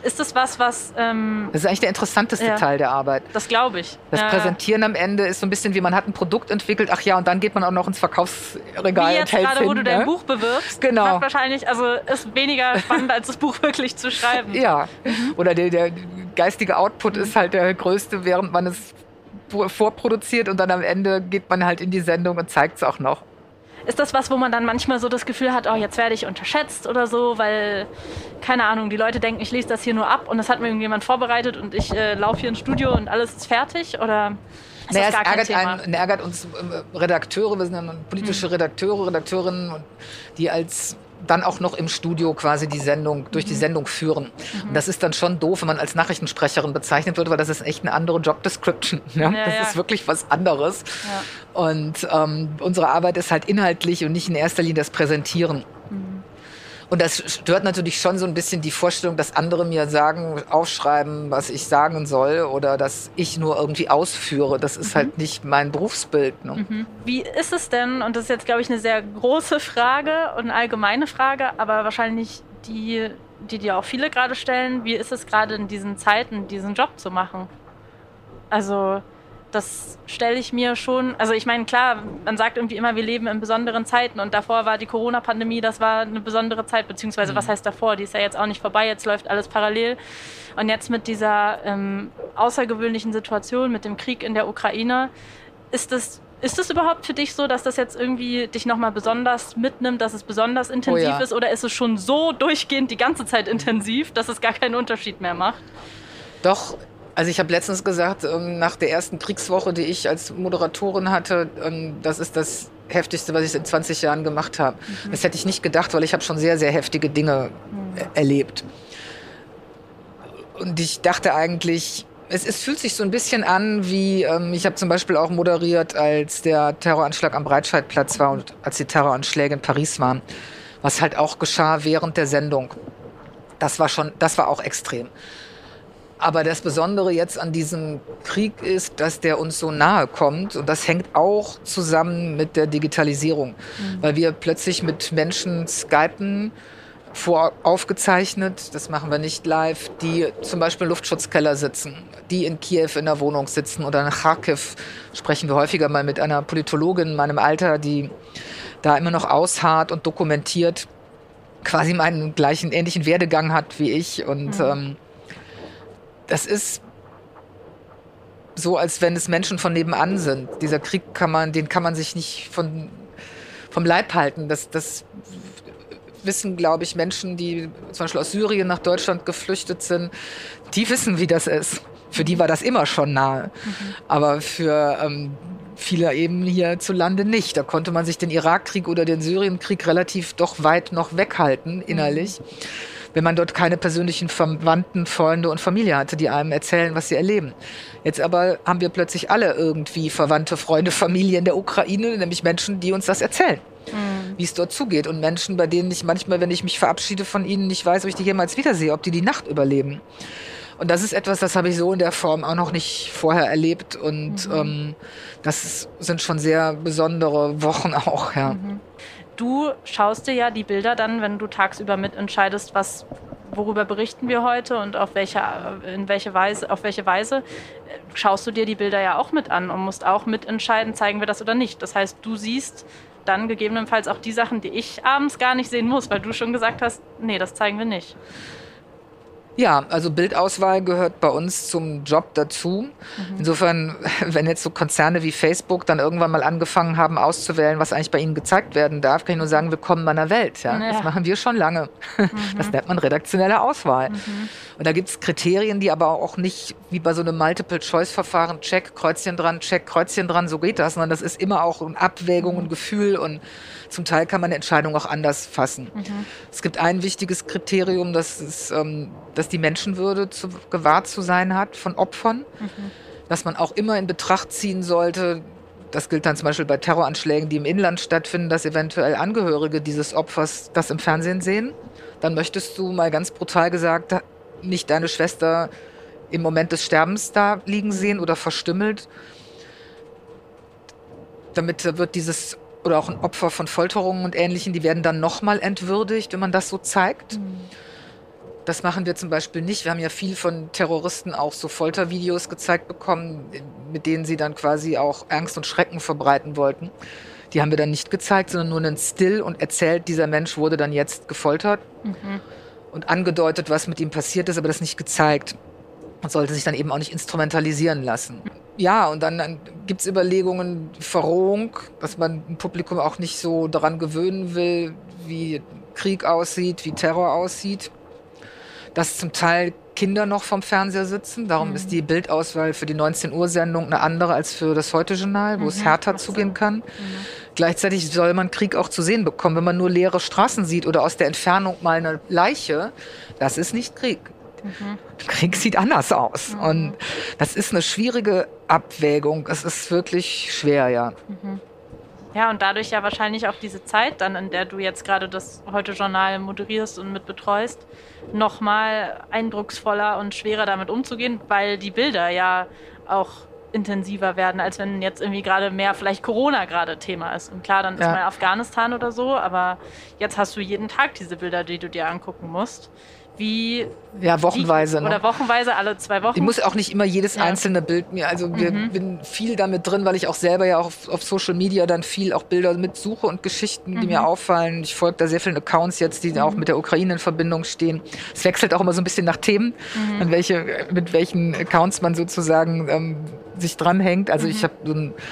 Ist das was... Das ist eigentlich der interessanteste Teil der Arbeit. Das glaube ich. Das Präsentieren am Ende ist so ein bisschen wie, man hat ein Produkt entwickelt, ach ja, und dann geht man auch noch ins Verkaufsregal. Wie jetzt gerade, wo du dein Buch bewirbst. Genau. Macht wahrscheinlich, also ist weniger spannend, als das Buch wirklich zu schreiben. Ja, oder der geistige Output ist halt der größte, während man es vorproduziert, und dann am Ende geht man halt in die Sendung und zeigt es auch noch. Ist das was, wo man dann manchmal so das Gefühl hat, oh, jetzt werde ich unterschätzt oder so, weil, keine Ahnung, die Leute denken, ich lese das hier nur ab und das hat mir irgendjemand vorbereitet und ich laufe hier ins Studio und alles ist fertig? Oder ist das gar kein Thema? Es ärgert uns Redakteure, wir sind ja politische Redakteurinnen, die als dann auch noch im Studio quasi die Sendung, durch die Sendung führen. Und das ist dann schon doof, wenn man als Nachrichtensprecherin bezeichnet wird, weil das ist echt eine andere Job Description. Ne? Das ist wirklich was anderes. Ja. Und unsere Arbeit ist halt inhaltlich und nicht in erster Linie das Präsentieren. Und das stört natürlich schon so ein bisschen die Vorstellung, dass andere mir sagen, aufschreiben, was ich sagen soll, oder dass ich nur irgendwie ausführe. Das ist halt nicht mein Berufsbild. Ne? Wie ist es denn, und das ist jetzt, glaube ich, eine sehr große Frage und eine allgemeine Frage, aber wahrscheinlich die dir auch viele gerade stellen, wie ist es gerade in diesen Zeiten, diesen Job zu machen? Also das stelle ich mir schon, also ich meine, klar, man sagt irgendwie immer, wir leben in besonderen Zeiten, und davor war die Corona-Pandemie, das war eine besondere Zeit, beziehungsweise was heißt davor, die ist ja jetzt auch nicht vorbei, jetzt läuft alles parallel, und jetzt mit dieser außergewöhnlichen Situation, mit dem Krieg in der Ukraine, ist das überhaupt für dich so, dass das jetzt irgendwie dich nochmal besonders mitnimmt, dass es besonders intensiv ist, oder ist es schon so durchgehend die ganze Zeit intensiv, dass es gar keinen Unterschied mehr macht? Doch. Also ich habe letztens gesagt, nach der ersten Kriegswoche, die ich als Moderatorin hatte, das ist das Heftigste, was ich in 20 Jahren gemacht habe. Das hätte ich nicht gedacht, weil ich habe schon sehr, sehr heftige Dinge erlebt. Und ich dachte eigentlich, es fühlt sich so ein bisschen an wie, ich habe zum Beispiel auch moderiert, als der Terroranschlag am Breitscheidplatz war und als die Terroranschläge in Paris waren, was halt auch geschah während der Sendung. Das war auch extrem. Aber das Besondere jetzt an diesem Krieg ist, dass der uns so nahe kommt. Und das hängt auch zusammen mit der Digitalisierung. Weil wir plötzlich mit Menschen skypen, voraufgezeichnet, das machen wir nicht live, die zum Beispiel im Luftschutzkeller sitzen, die in Kiew in der Wohnung sitzen, oder in Kharkiv sprechen wir häufiger mal mit einer Politologin in meinem Alter, die da immer noch ausharrt und dokumentiert, quasi meinen gleichen, ähnlichen Werdegang hat wie ich. Und das ist so, als wenn es Menschen von nebenan sind. Dieser Krieg den kann man sich nicht vom Leib halten. Das wissen, glaube ich, Menschen, die zum Beispiel aus Syrien nach Deutschland geflüchtet sind, die wissen, wie das ist. Für die war das immer schon nahe. Aber für viele eben hierzulande nicht. Da konnte man sich den Irakkrieg oder den Syrienkrieg relativ doch weit noch weghalten, innerlich. Wenn man dort keine persönlichen Verwandten, Freunde und Familie hatte, die einem erzählen, was sie erleben. Jetzt aber haben wir plötzlich alle irgendwie Verwandte, Freunde, Familie in der Ukraine, nämlich Menschen, die uns das erzählen, wie es dort zugeht. Und Menschen, bei denen ich manchmal, wenn ich mich verabschiede von ihnen, nicht weiß, ob ich die jemals wiedersehe, ob die Nacht überleben. Und das ist etwas, das habe ich so in der Form auch noch nicht vorher erlebt. Und das sind schon sehr besondere Wochen auch, ja. Du schaust dir ja die Bilder dann, wenn du tagsüber mitentscheidest, worüber berichten wir heute und auf welche Weise, schaust du dir die Bilder ja auch mit an und musst auch mitentscheiden, zeigen wir das oder nicht. Das heißt, du siehst dann gegebenenfalls auch die Sachen, die ich abends gar nicht sehen muss, weil du schon gesagt hast, nee, das zeigen wir nicht. Ja, also Bildauswahl gehört bei uns zum Job dazu. Insofern, wenn jetzt so Konzerne wie Facebook dann irgendwann mal angefangen haben auszuwählen, was eigentlich bei ihnen gezeigt werden darf, kann ich nur sagen, willkommen in meiner Welt. Ja? Das machen wir schon lange. Das nennt man redaktionelle Auswahl. Und da gibt es Kriterien, die aber auch nicht wie bei so einem Multiple-Choice-Verfahren, Check, Kreuzchen dran, so geht das, sondern das ist immer auch eine Abwägung und Gefühl, und zum Teil kann man eine Entscheidung auch anders fassen. Es gibt ein wichtiges Kriterium, dass die Menschenwürde gewahrt zu sein hat von Opfern, dass man auch immer in Betracht ziehen sollte, das gilt dann zum Beispiel bei Terroranschlägen, die im Inland stattfinden, dass eventuell Angehörige dieses Opfers das im Fernsehen sehen. Dann möchtest du, mal ganz brutal gesagt, nicht deine Schwester im Moment des Sterbens da liegen sehen oder verstümmelt. Damit wird oder auch ein Opfer von Folterungen und Ähnlichem, die werden dann nochmal entwürdigt, wenn man das so zeigt. Das machen wir zum Beispiel nicht. Wir haben ja viel von Terroristen auch so Foltervideos gezeigt bekommen, mit denen sie dann quasi auch Angst und Schrecken verbreiten wollten. Die haben wir dann nicht gezeigt, sondern nur einen Still und erzählt, dieser Mensch wurde dann jetzt gefoltert und angedeutet, was mit ihm passiert ist, aber das nicht gezeigt. Man sollte sich dann eben auch nicht instrumentalisieren lassen. Ja, und dann gibt's Überlegungen, Verrohung, dass man ein Publikum auch nicht so daran gewöhnen will, wie Krieg aussieht, wie Terror aussieht. Dass zum Teil Kinder noch vom Fernseher sitzen. Darum ist die Bildauswahl für die 19-Uhr-Sendung eine andere als für das Heute-Journal, wo es härter zugehen kann. Gleichzeitig soll man Krieg auch zu sehen bekommen. Wenn man nur leere Straßen sieht oder aus der Entfernung mal eine Leiche, das ist nicht Krieg. Krieg sieht anders aus. Und das ist eine schwierige Abwägung. Es ist wirklich schwer, ja. Ja, und dadurch ja wahrscheinlich auch diese Zeit dann, in der du jetzt gerade das Heute-Journal moderierst und mit betreust, nochmal eindrucksvoller und schwerer damit umzugehen, weil die Bilder ja auch intensiver werden, als wenn jetzt irgendwie gerade mehr vielleicht Corona gerade Thema ist. Und klar, dann ist mal Afghanistan oder so, aber jetzt hast du jeden Tag diese Bilder, die du dir angucken musst. Wie wochenweise. Oder wochenweise, alle 2 Wochen. Ich muss auch nicht immer jedes einzelne Bild mir, also bin viel damit drin, weil ich auch selber ja auch auf Social Media dann viel auch Bilder mitsuche und Geschichten, die mir auffallen. Ich folge da sehr vielen Accounts jetzt, die auch mit der Ukraine in Verbindung stehen. Es wechselt auch immer so ein bisschen nach Themen, mit welchen Accounts man sozusagen sich dranhängt. Also ich habe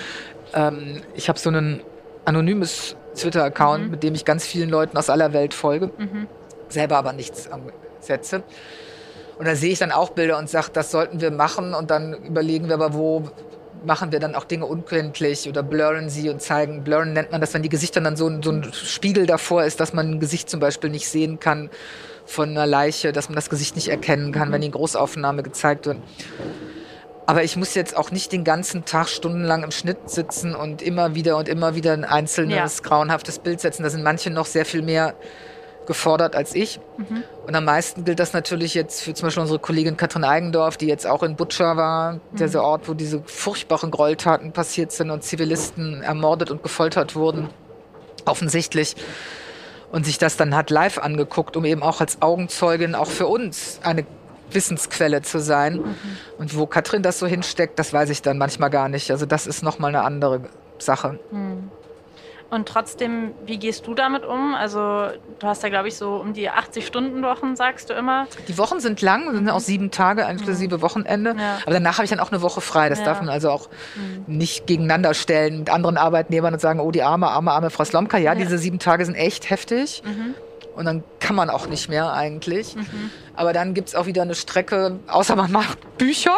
so einen anonymes Twitter-Account, mit dem ich ganz vielen Leuten aus aller Welt folge. Selber aber nichts setze. Und da sehe ich dann auch Bilder und sage, das sollten wir machen. Und dann überlegen wir aber, wo machen wir dann auch Dinge unkenntlich oder blurren sie und zeigen. Blurren nennt man das, wenn die Gesichter dann so ein Spiegel davor ist, dass man ein Gesicht zum Beispiel nicht sehen kann von einer Leiche, dass man das Gesicht nicht erkennen kann, wenn die in Großaufnahme gezeigt wird. Aber ich muss jetzt auch nicht den ganzen Tag stundenlang im Schnitt sitzen und immer wieder ein einzelnes, grauenhaftes Bild setzen. Da sind manche noch sehr viel mehr gefordert als ich. Und am meisten gilt das natürlich jetzt für zum Beispiel unsere Kollegin Katrin Eigendorf, die jetzt auch in Butscha war, dieser Ort, wo diese furchtbaren Gräueltaten passiert sind und Zivilisten ermordet und gefoltert wurden, offensichtlich. Und sich das dann hat live angeguckt, um eben auch als Augenzeugin auch für uns eine Wissensquelle zu sein. Und wo Katrin das so hinsteckt, das weiß ich dann manchmal gar nicht. Also das ist nochmal eine andere Sache. Und trotzdem, wie gehst du damit um? Also du hast ja, glaube ich, so um die 80-Stunden-Wochen, sagst du immer. Die Wochen sind lang, sind auch 7 Tage inklusive Wochenende. Ja. Aber danach habe ich dann auch eine Woche frei. Das darf man also auch nicht gegeneinander stellen mit anderen Arbeitnehmern und sagen, oh, die arme Frau Slomka. Ja, diese 7 Tage sind echt heftig. Und dann kann man auch nicht mehr eigentlich. Aber dann gibt's auch wieder eine Strecke, außer man macht Bücher,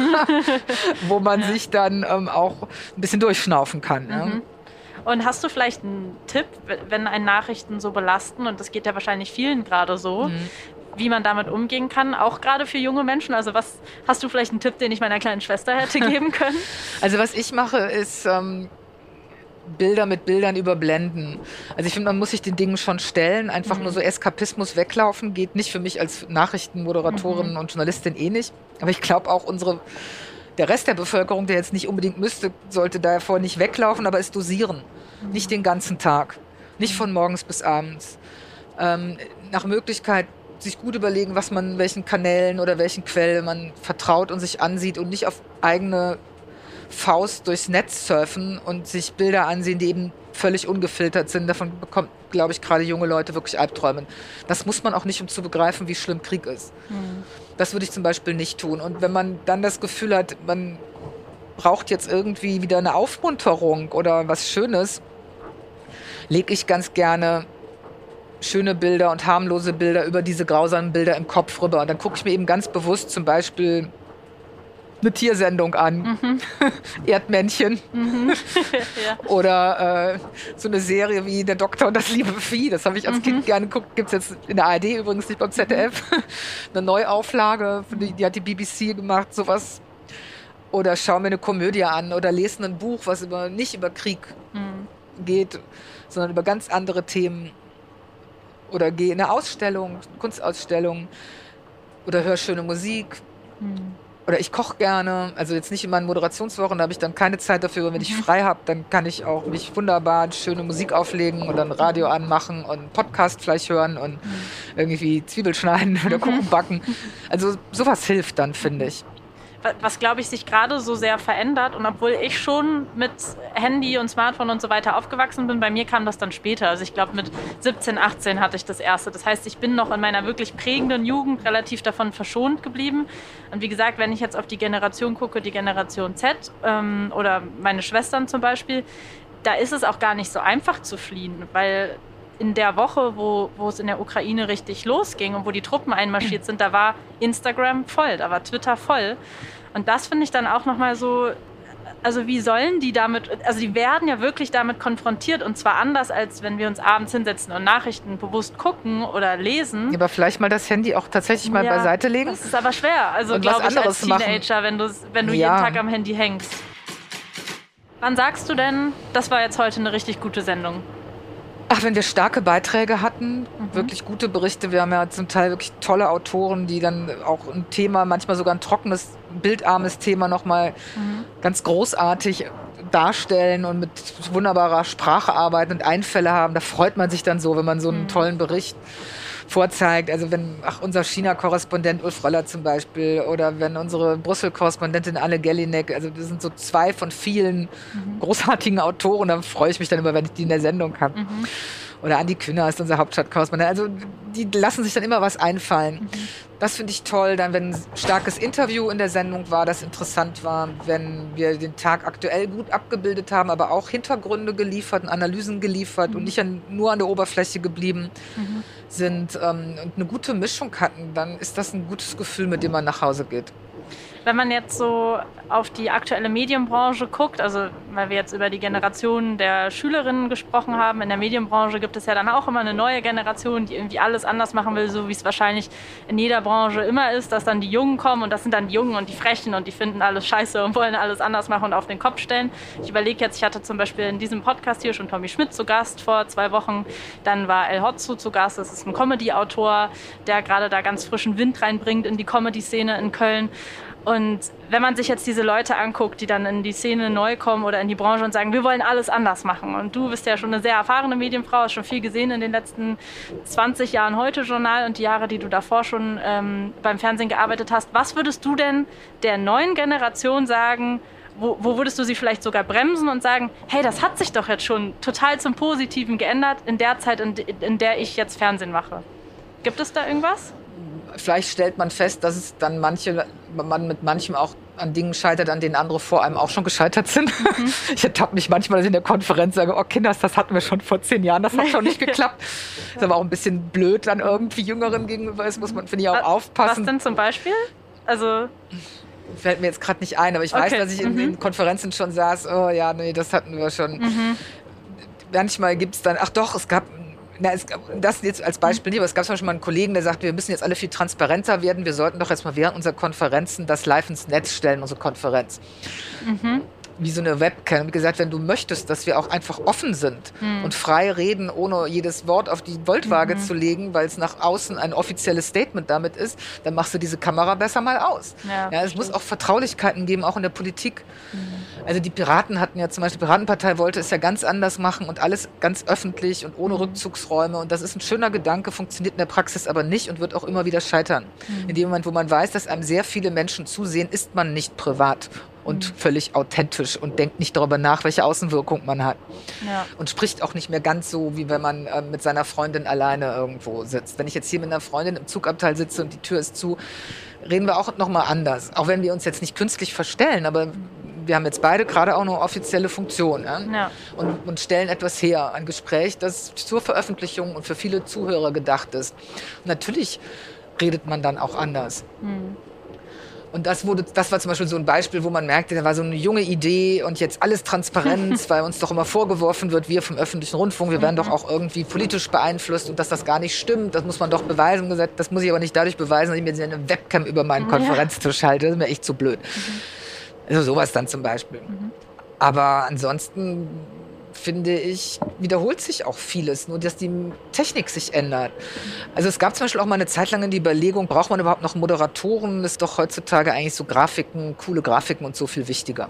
wo man sich dann auch ein bisschen durchschnaufen kann. Ja. Und hast du vielleicht einen Tipp, wenn einen Nachrichten so belasten, und das geht ja wahrscheinlich vielen gerade so, wie man damit umgehen kann, auch gerade für junge Menschen? Also was hast du vielleicht einen Tipp, den ich meiner kleinen Schwester hätte geben können? Also was ich mache, ist Bilder mit Bildern überblenden. Also ich finde, man muss sich den Dingen schon stellen. Einfach nur so Eskapismus weglaufen geht nicht für mich als Nachrichtenmoderatorin und Journalistin nicht. Aber ich glaube auch der Rest der Bevölkerung, der jetzt nicht unbedingt müsste, sollte davor nicht weglaufen, aber es dosieren. Nicht den ganzen Tag. Nicht von morgens bis abends. Nach Möglichkeit sich gut überlegen, welchen Kanälen oder welchen Quellen man vertraut und sich ansieht und nicht auf eigene Faust durchs Netz surfen und sich Bilder ansehen, die eben völlig ungefiltert sind. Davon bekommt, glaube ich, gerade junge Leute wirklich Albträume. Das muss man auch nicht, um zu begreifen, wie schlimm Krieg ist. Das würde ich zum Beispiel nicht tun. Und wenn man dann das Gefühl hat, man braucht jetzt irgendwie wieder eine Aufmunterung oder was Schönes, lege ich ganz gerne schöne Bilder und harmlose Bilder über diese grausamen Bilder im Kopf rüber. Und dann gucke ich mir eben ganz bewusst zum Beispiel eine Tiersendung an. Erdmännchen. Oder so eine Serie wie Der Doktor und das liebe Vieh. Das habe ich als Kind gerne geguckt. Gibt es jetzt in der ARD übrigens, nicht beim ZDF. Eine Neuauflage, die hat die BBC gemacht, sowas. Oder schau mir eine Komödie an oder lese ein Buch, was nicht über Krieg geht, sondern über ganz andere Themen. Oder gehe in eine Ausstellung, Kunstausstellung. Oder hör schöne Musik. Oder ich koche gerne, also jetzt nicht in meinen Moderationswochen, da habe ich dann keine Zeit dafür. Und wenn ich frei habe, dann kann ich auch mich wunderbar schöne Musik auflegen und dann Radio anmachen und einen Podcast vielleicht hören und irgendwie Zwiebel schneiden oder Kuchen backen. Also sowas hilft dann, finde ich. Was, glaube ich, sich gerade so sehr verändert. Und obwohl ich schon mit Handy und Smartphone und so weiter aufgewachsen bin, bei mir kam das dann später. Also ich glaube, mit 17, 18 hatte ich das erste. Das heißt, ich bin noch in meiner wirklich prägenden Jugend relativ davon verschont geblieben. Und wie gesagt, wenn ich jetzt auf die Generation gucke, die Generation Z oder meine Schwestern zum Beispiel, da ist es auch gar nicht so einfach zu fliehen, weil in der Woche, wo es in der Ukraine richtig losging und wo die Truppen einmarschiert sind, da war Instagram voll, da war Twitter voll. Und das finde ich dann auch nochmal so, also wie sollen die damit, also die werden ja wirklich damit konfrontiert und zwar anders, als wenn wir uns abends hinsetzen und Nachrichten bewusst gucken oder lesen. Ja, aber vielleicht mal das Handy auch tatsächlich mal beiseite legen. Das ist aber schwer, also glaube ich als Teenager, wenn du jeden Tag am Handy hängst. Wann sagst du denn, das war jetzt heute eine richtig gute Sendung? Ach, wenn wir starke Beiträge hatten, wirklich gute Berichte. Wir haben ja zum Teil wirklich tolle Autoren, die dann auch ein Thema, manchmal sogar ein trockenes, bildarmes Thema nochmal ganz großartig darstellen und mit wunderbarer Sprache arbeiten und Einfälle haben. Da freut man sich dann so, wenn man so einen tollen Bericht vorzeigt. Also wenn unser China-Korrespondent Ulf Röller zum Beispiel oder wenn unsere Brüssel-Korrespondentin Anne Gellinek, also das sind so 2 von vielen großartigen Autoren, da freue ich mich dann immer, wenn ich die in der Sendung habe. Oder Andi Kühner ist unser Hauptstadtkorrespondent. Also die lassen sich dann immer was einfallen. Das finde ich toll. Dann, wenn ein starkes Interview in der Sendung war, das interessant war, wenn wir den Tag aktuell gut abgebildet haben, aber auch Hintergründe geliefert und Analysen geliefert und nicht nur an der Oberfläche geblieben sind und eine gute Mischung hatten, dann ist das ein gutes Gefühl, mit dem man nach Hause geht. Wenn man jetzt so auf die aktuelle Medienbranche guckt, also weil wir jetzt über die Generation der Schülerinnen gesprochen haben, in der Medienbranche gibt es ja dann auch immer eine neue Generation, die irgendwie alles anders machen will, so wie es wahrscheinlich in jeder Branche immer ist, dass dann die Jungen kommen und das sind dann die Jungen und die Frechen und die finden alles scheiße und wollen alles anders machen und auf den Kopf stellen. Ich überlege jetzt, ich hatte zum Beispiel in diesem Podcast hier schon Tommy Schmidt zu Gast vor 2 Wochen, dann war El Hotzo zu Gast, das ist ein Comedy-Autor, der gerade da ganz frischen Wind reinbringt in die Comedy-Szene in Köln. Und wenn man sich jetzt diese Leute anguckt, die dann in die Szene neu kommen oder in die Branche und sagen, wir wollen alles anders machen. Und du bist ja schon eine sehr erfahrene Medienfrau, hast schon viel gesehen in den letzten 20 Jahren Heute-Journal und die Jahre, die du davor schon beim Fernsehen gearbeitet hast. Was würdest du denn der neuen Generation sagen, wo würdest du sie vielleicht sogar bremsen und sagen, hey, das hat sich doch jetzt schon total zum Positiven geändert in der Zeit, in der ich jetzt Fernsehen mache? Gibt es da irgendwas? Vielleicht stellt man fest, dass es dann man mit manchem auch an Dingen scheitert, an denen andere vor einem auch schon gescheitert sind. Ich ertappe mich manchmal, dass ich in der Konferenz sage, oh Kinders, das hatten wir schon vor 10 Jahren, das hat schon nicht geklappt. Das ist aber auch ein bisschen blöd dann irgendwie Jüngeren gegenüber ist, muss man, finde ich, auch aufpassen. Was denn zum Beispiel? Also fällt mir jetzt gerade nicht ein, aber ich weiß, dass ich in den Konferenzen schon saß, oh ja, nee, das hatten wir schon. Manchmal gibt es dann, das jetzt als Beispiel nicht, aber es gab zum Beispiel mal einen Kollegen, der sagte, wir müssen jetzt alle viel transparenter werden, wir sollten doch jetzt mal während unserer Konferenzen das live ins Netz stellen, unsere Konferenz. Wie so eine Webcam. Und gesagt, wenn du möchtest, dass wir auch einfach offen sind und frei reden, ohne jedes Wort auf die Goldwaage zu legen, weil es nach außen ein offizielles Statement damit ist, dann machst du diese Kamera besser mal aus. Ja, es muss auch Vertraulichkeiten geben, auch in der Politik. Also die Piraten hatten ja zum Beispiel, die Piratenpartei wollte es ja ganz anders machen und alles ganz öffentlich und ohne Rückzugsräume. Und das ist ein schöner Gedanke, funktioniert in der Praxis aber nicht und wird auch immer wieder scheitern. In dem Moment, wo man weiß, dass einem sehr viele Menschen zusehen, ist man nicht privat und völlig authentisch und denkt nicht darüber nach, welche Außenwirkung man hat. Ja. Und spricht auch nicht mehr ganz so, wie wenn man mit seiner Freundin alleine irgendwo sitzt. Wenn ich jetzt hier mit einer Freundin im Zugabteil sitze und die Tür ist zu, reden wir auch nochmal anders. Auch wenn wir uns jetzt nicht künstlich verstellen, aber wir haben jetzt beide gerade auch eine offizielle Funktion und stellen etwas her, ein Gespräch, das zur Veröffentlichung und für viele Zuhörer gedacht ist. Und natürlich redet man dann auch anders. Und das war zum Beispiel so ein Beispiel, wo man merkte, da war so eine junge Idee und jetzt alles Transparenz, weil uns doch immer vorgeworfen wird, wir vom öffentlichen Rundfunk, wir werden doch auch irgendwie politisch beeinflusst und dass das gar nicht stimmt, das muss man doch beweisen. Und gesagt, das muss ich aber nicht dadurch beweisen, dass ich mir eine Webcam über meinen Konferenztisch halte. Das ist mir echt zu blöd. Also sowas dann zum Beispiel. Aber ansonsten finde ich, wiederholt sich auch vieles, nur dass die Technik sich ändert. Also es gab zum Beispiel auch mal eine Zeit lang in die Überlegung, braucht man überhaupt noch Moderatoren? Ist doch heutzutage eigentlich so Grafiken, coole Grafiken und so viel wichtiger.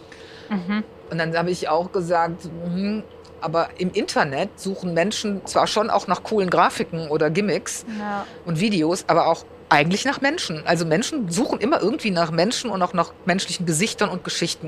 Und dann habe ich auch gesagt, aber im Internet suchen Menschen zwar schon auch nach coolen Grafiken oder Gimmicks und Videos, aber auch eigentlich nach Menschen. Also Menschen suchen immer irgendwie nach Menschen und auch nach menschlichen Gesichtern und Geschichten.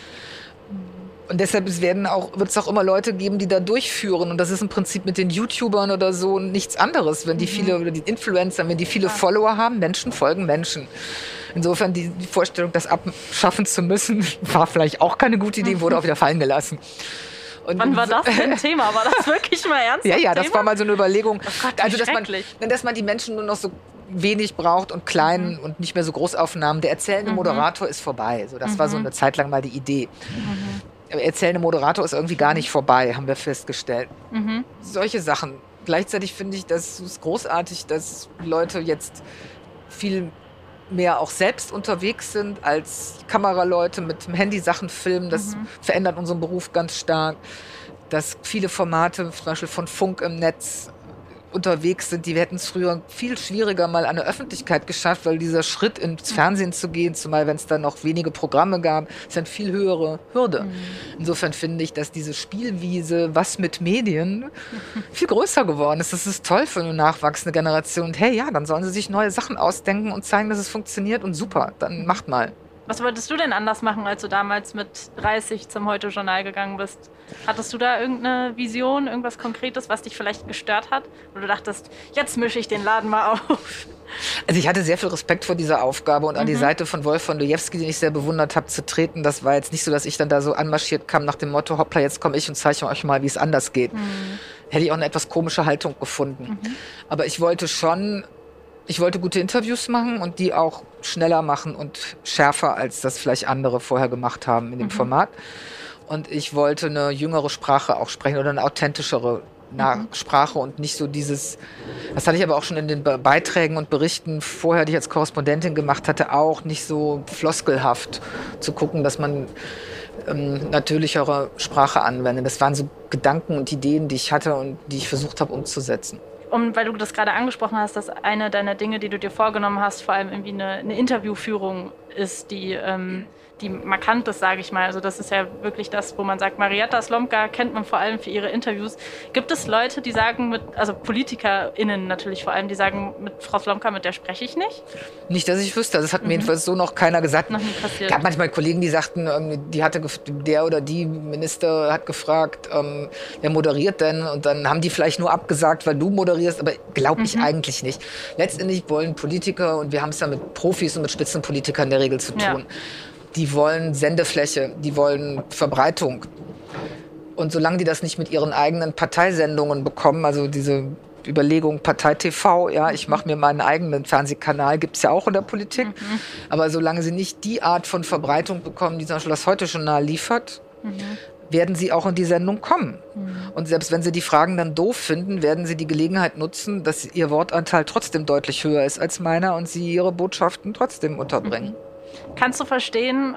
Und deshalb wird es auch immer Leute geben, die da durchführen. Und das ist im Prinzip mit den YouTubern oder so nichts anderes. Wenn die viele, oder die Influencer, wenn die viele Follower haben, Menschen folgen Menschen. Insofern die Vorstellung, das abschaffen zu müssen, war vielleicht auch keine gute Idee, wurde auch wieder fallen gelassen. Und wann war das denn Thema? War das wirklich mal ernst? Ja, das war mal so eine Überlegung. Oh Gott, also, dass man die Menschen nur noch so wenig braucht und klein und nicht mehr so Großaufnahmen. Der erzählende Moderator ist vorbei. So, das war so eine Zeit lang mal die Idee. Der erzählende Moderator ist irgendwie gar nicht vorbei, haben wir festgestellt. Solche Sachen. Gleichzeitig finde ich, das ist großartig, dass Leute jetzt viel mehr auch selbst unterwegs sind als Kameraleute mit dem Handy Sachen filmen. Das verändert unseren Beruf ganz stark. Dass viele Formate, zum Beispiel von Funk im Netz, unterwegs sind, die hätten es früher viel schwieriger mal an der Öffentlichkeit geschafft, weil dieser Schritt ins Fernsehen zu gehen, zumal wenn es dann noch wenige Programme gab, ist eine viel höhere Hürde. Insofern finde ich, dass diese Spielwiese, was mit Medien, viel größer geworden ist. Das ist toll für eine nachwachsende Generation. Und hey, ja, dann sollen sie sich neue Sachen ausdenken und zeigen, dass es funktioniert und super, dann macht mal. Was wolltest du denn anders machen, als du damals mit 30 zum Heute-Journal gegangen bist? Hattest du da irgendeine Vision, irgendwas Konkretes, was dich vielleicht gestört hat? Wo du dachtest, jetzt mische ich den Laden mal auf? Also ich hatte sehr viel Respekt vor dieser Aufgabe und an die Seite von Wolf von Lojewski, den ich sehr bewundert habe, zu treten. Das war jetzt nicht so, dass ich dann da so anmarschiert kam nach dem Motto, hoppla, jetzt komme ich und zeige euch mal, wie es anders geht. Hätte ich auch eine etwas komische Haltung gefunden. Aber ich wollte gute Interviews machen und die auch schneller machen und schärfer, als das vielleicht andere vorher gemacht haben in dem Format. Und ich wollte eine jüngere Sprache auch sprechen oder eine authentischere Sprache und nicht so das hatte ich aber auch schon in den Beiträgen und Berichten vorher, die ich als Korrespondentin gemacht hatte, auch nicht so floskelhaft zu gucken, dass man natürlichere Sprache anwendet. Das waren so Gedanken und Ideen, die ich hatte und die ich versucht habe umzusetzen. Weil du das gerade angesprochen hast, dass eine deiner Dinge, die du dir vorgenommen hast, vor allem irgendwie eine Interviewführung ist, die markant ist, sage ich mal. Also das ist ja wirklich das, wo man sagt, Marietta Slomka kennt man vor allem für ihre Interviews. Gibt es Leute, die sagen, also PolitikerInnen natürlich vor allem, die sagen, mit Frau Slomka, mit der spreche ich nicht? Nicht, dass ich wüsste. Das hat mir jedenfalls so noch keiner gesagt. Noch nie passiert. Es gab manchmal Kollegen, die sagten, der oder die Minister hat gefragt, wer moderiert denn? Und dann haben die vielleicht nur abgesagt, weil du moderierst, aber glaube ich eigentlich nicht. Letztendlich wollen Politiker, und wir haben es ja mit Profis und mit Spitzenpolitikern in der Regel zu tun, ja. Die wollen Sendefläche, die wollen Verbreitung. Und solange die das nicht mit ihren eigenen Parteisendungen bekommen, also diese Überlegung Partei TV, ja, ich mache mir meinen eigenen Fernsehkanal, gibt es ja auch in der Politik. Aber solange sie nicht die Art von Verbreitung bekommen, die zum Beispiel das Heute-Journal liefert, werden sie auch in die Sendung kommen. Und selbst wenn sie die Fragen dann doof finden, werden sie die Gelegenheit nutzen, dass ihr Wortanteil trotzdem deutlich höher ist als meiner und sie ihre Botschaften trotzdem unterbringen. Kannst du verstehen,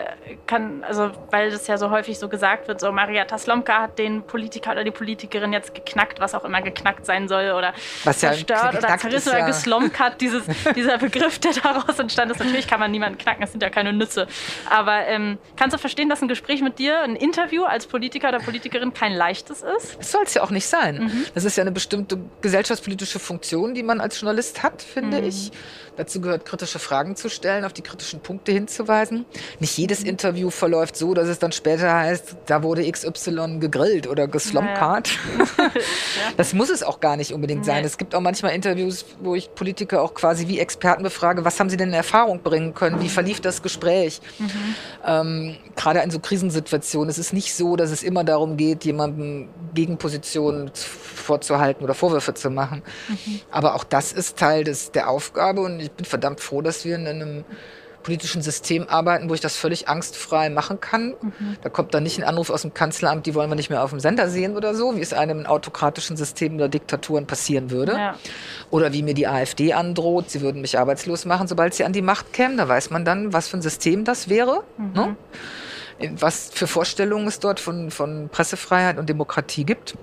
weil das ja so häufig so gesagt wird, so Marietta Slomka hat den Politiker oder die Politikerin jetzt geknackt, was auch immer geknackt sein soll, oder was zerstört oder zerrissen oder geslomkat, dieser Begriff, der daraus entstanden ist. Natürlich kann man niemanden knacken, das sind ja keine Nüsse. Aber kannst du verstehen, dass ein Gespräch mit dir, ein Interview als Politiker oder Politikerin kein leichtes ist? Das soll es ja auch nicht sein. Das ist ja eine bestimmte gesellschaftspolitische Funktion, die man als Journalist hat, finde ich. Dazu gehört, kritische Fragen zu stellen, auf die kritischen Punkte hinzuweisen. Nicht jedes Interview verläuft so, dass es dann später heißt, da wurde XY gegrillt oder geslomkat. Ja. Das muss es auch gar nicht unbedingt sein. Es gibt auch manchmal Interviews, wo ich Politiker auch quasi wie Experten befrage, was haben sie denn in Erfahrung bringen können, wie verlief das Gespräch? Gerade in so Krisensituationen. Es ist nicht so, dass es immer darum geht, jemandem Gegenpositionen vorzuhalten oder Vorwürfe zu machen. Aber auch das ist Teil der Aufgabe und ich bin verdammt froh, dass wir in einem politischen System arbeiten, wo ich das völlig angstfrei machen kann. Da kommt dann nicht ein Anruf aus dem Kanzleramt, die wollen wir nicht mehr auf dem Sender sehen oder so, wie es einem in autokratischen Systemen oder Diktaturen passieren würde. Ja. Oder wie mir die AfD androht, sie würden mich arbeitslos machen, sobald sie an die Macht kämen. Da weiß man dann, was für ein System das wäre. Ne? was für Vorstellungen es dort von Pressefreiheit und Demokratie gibt.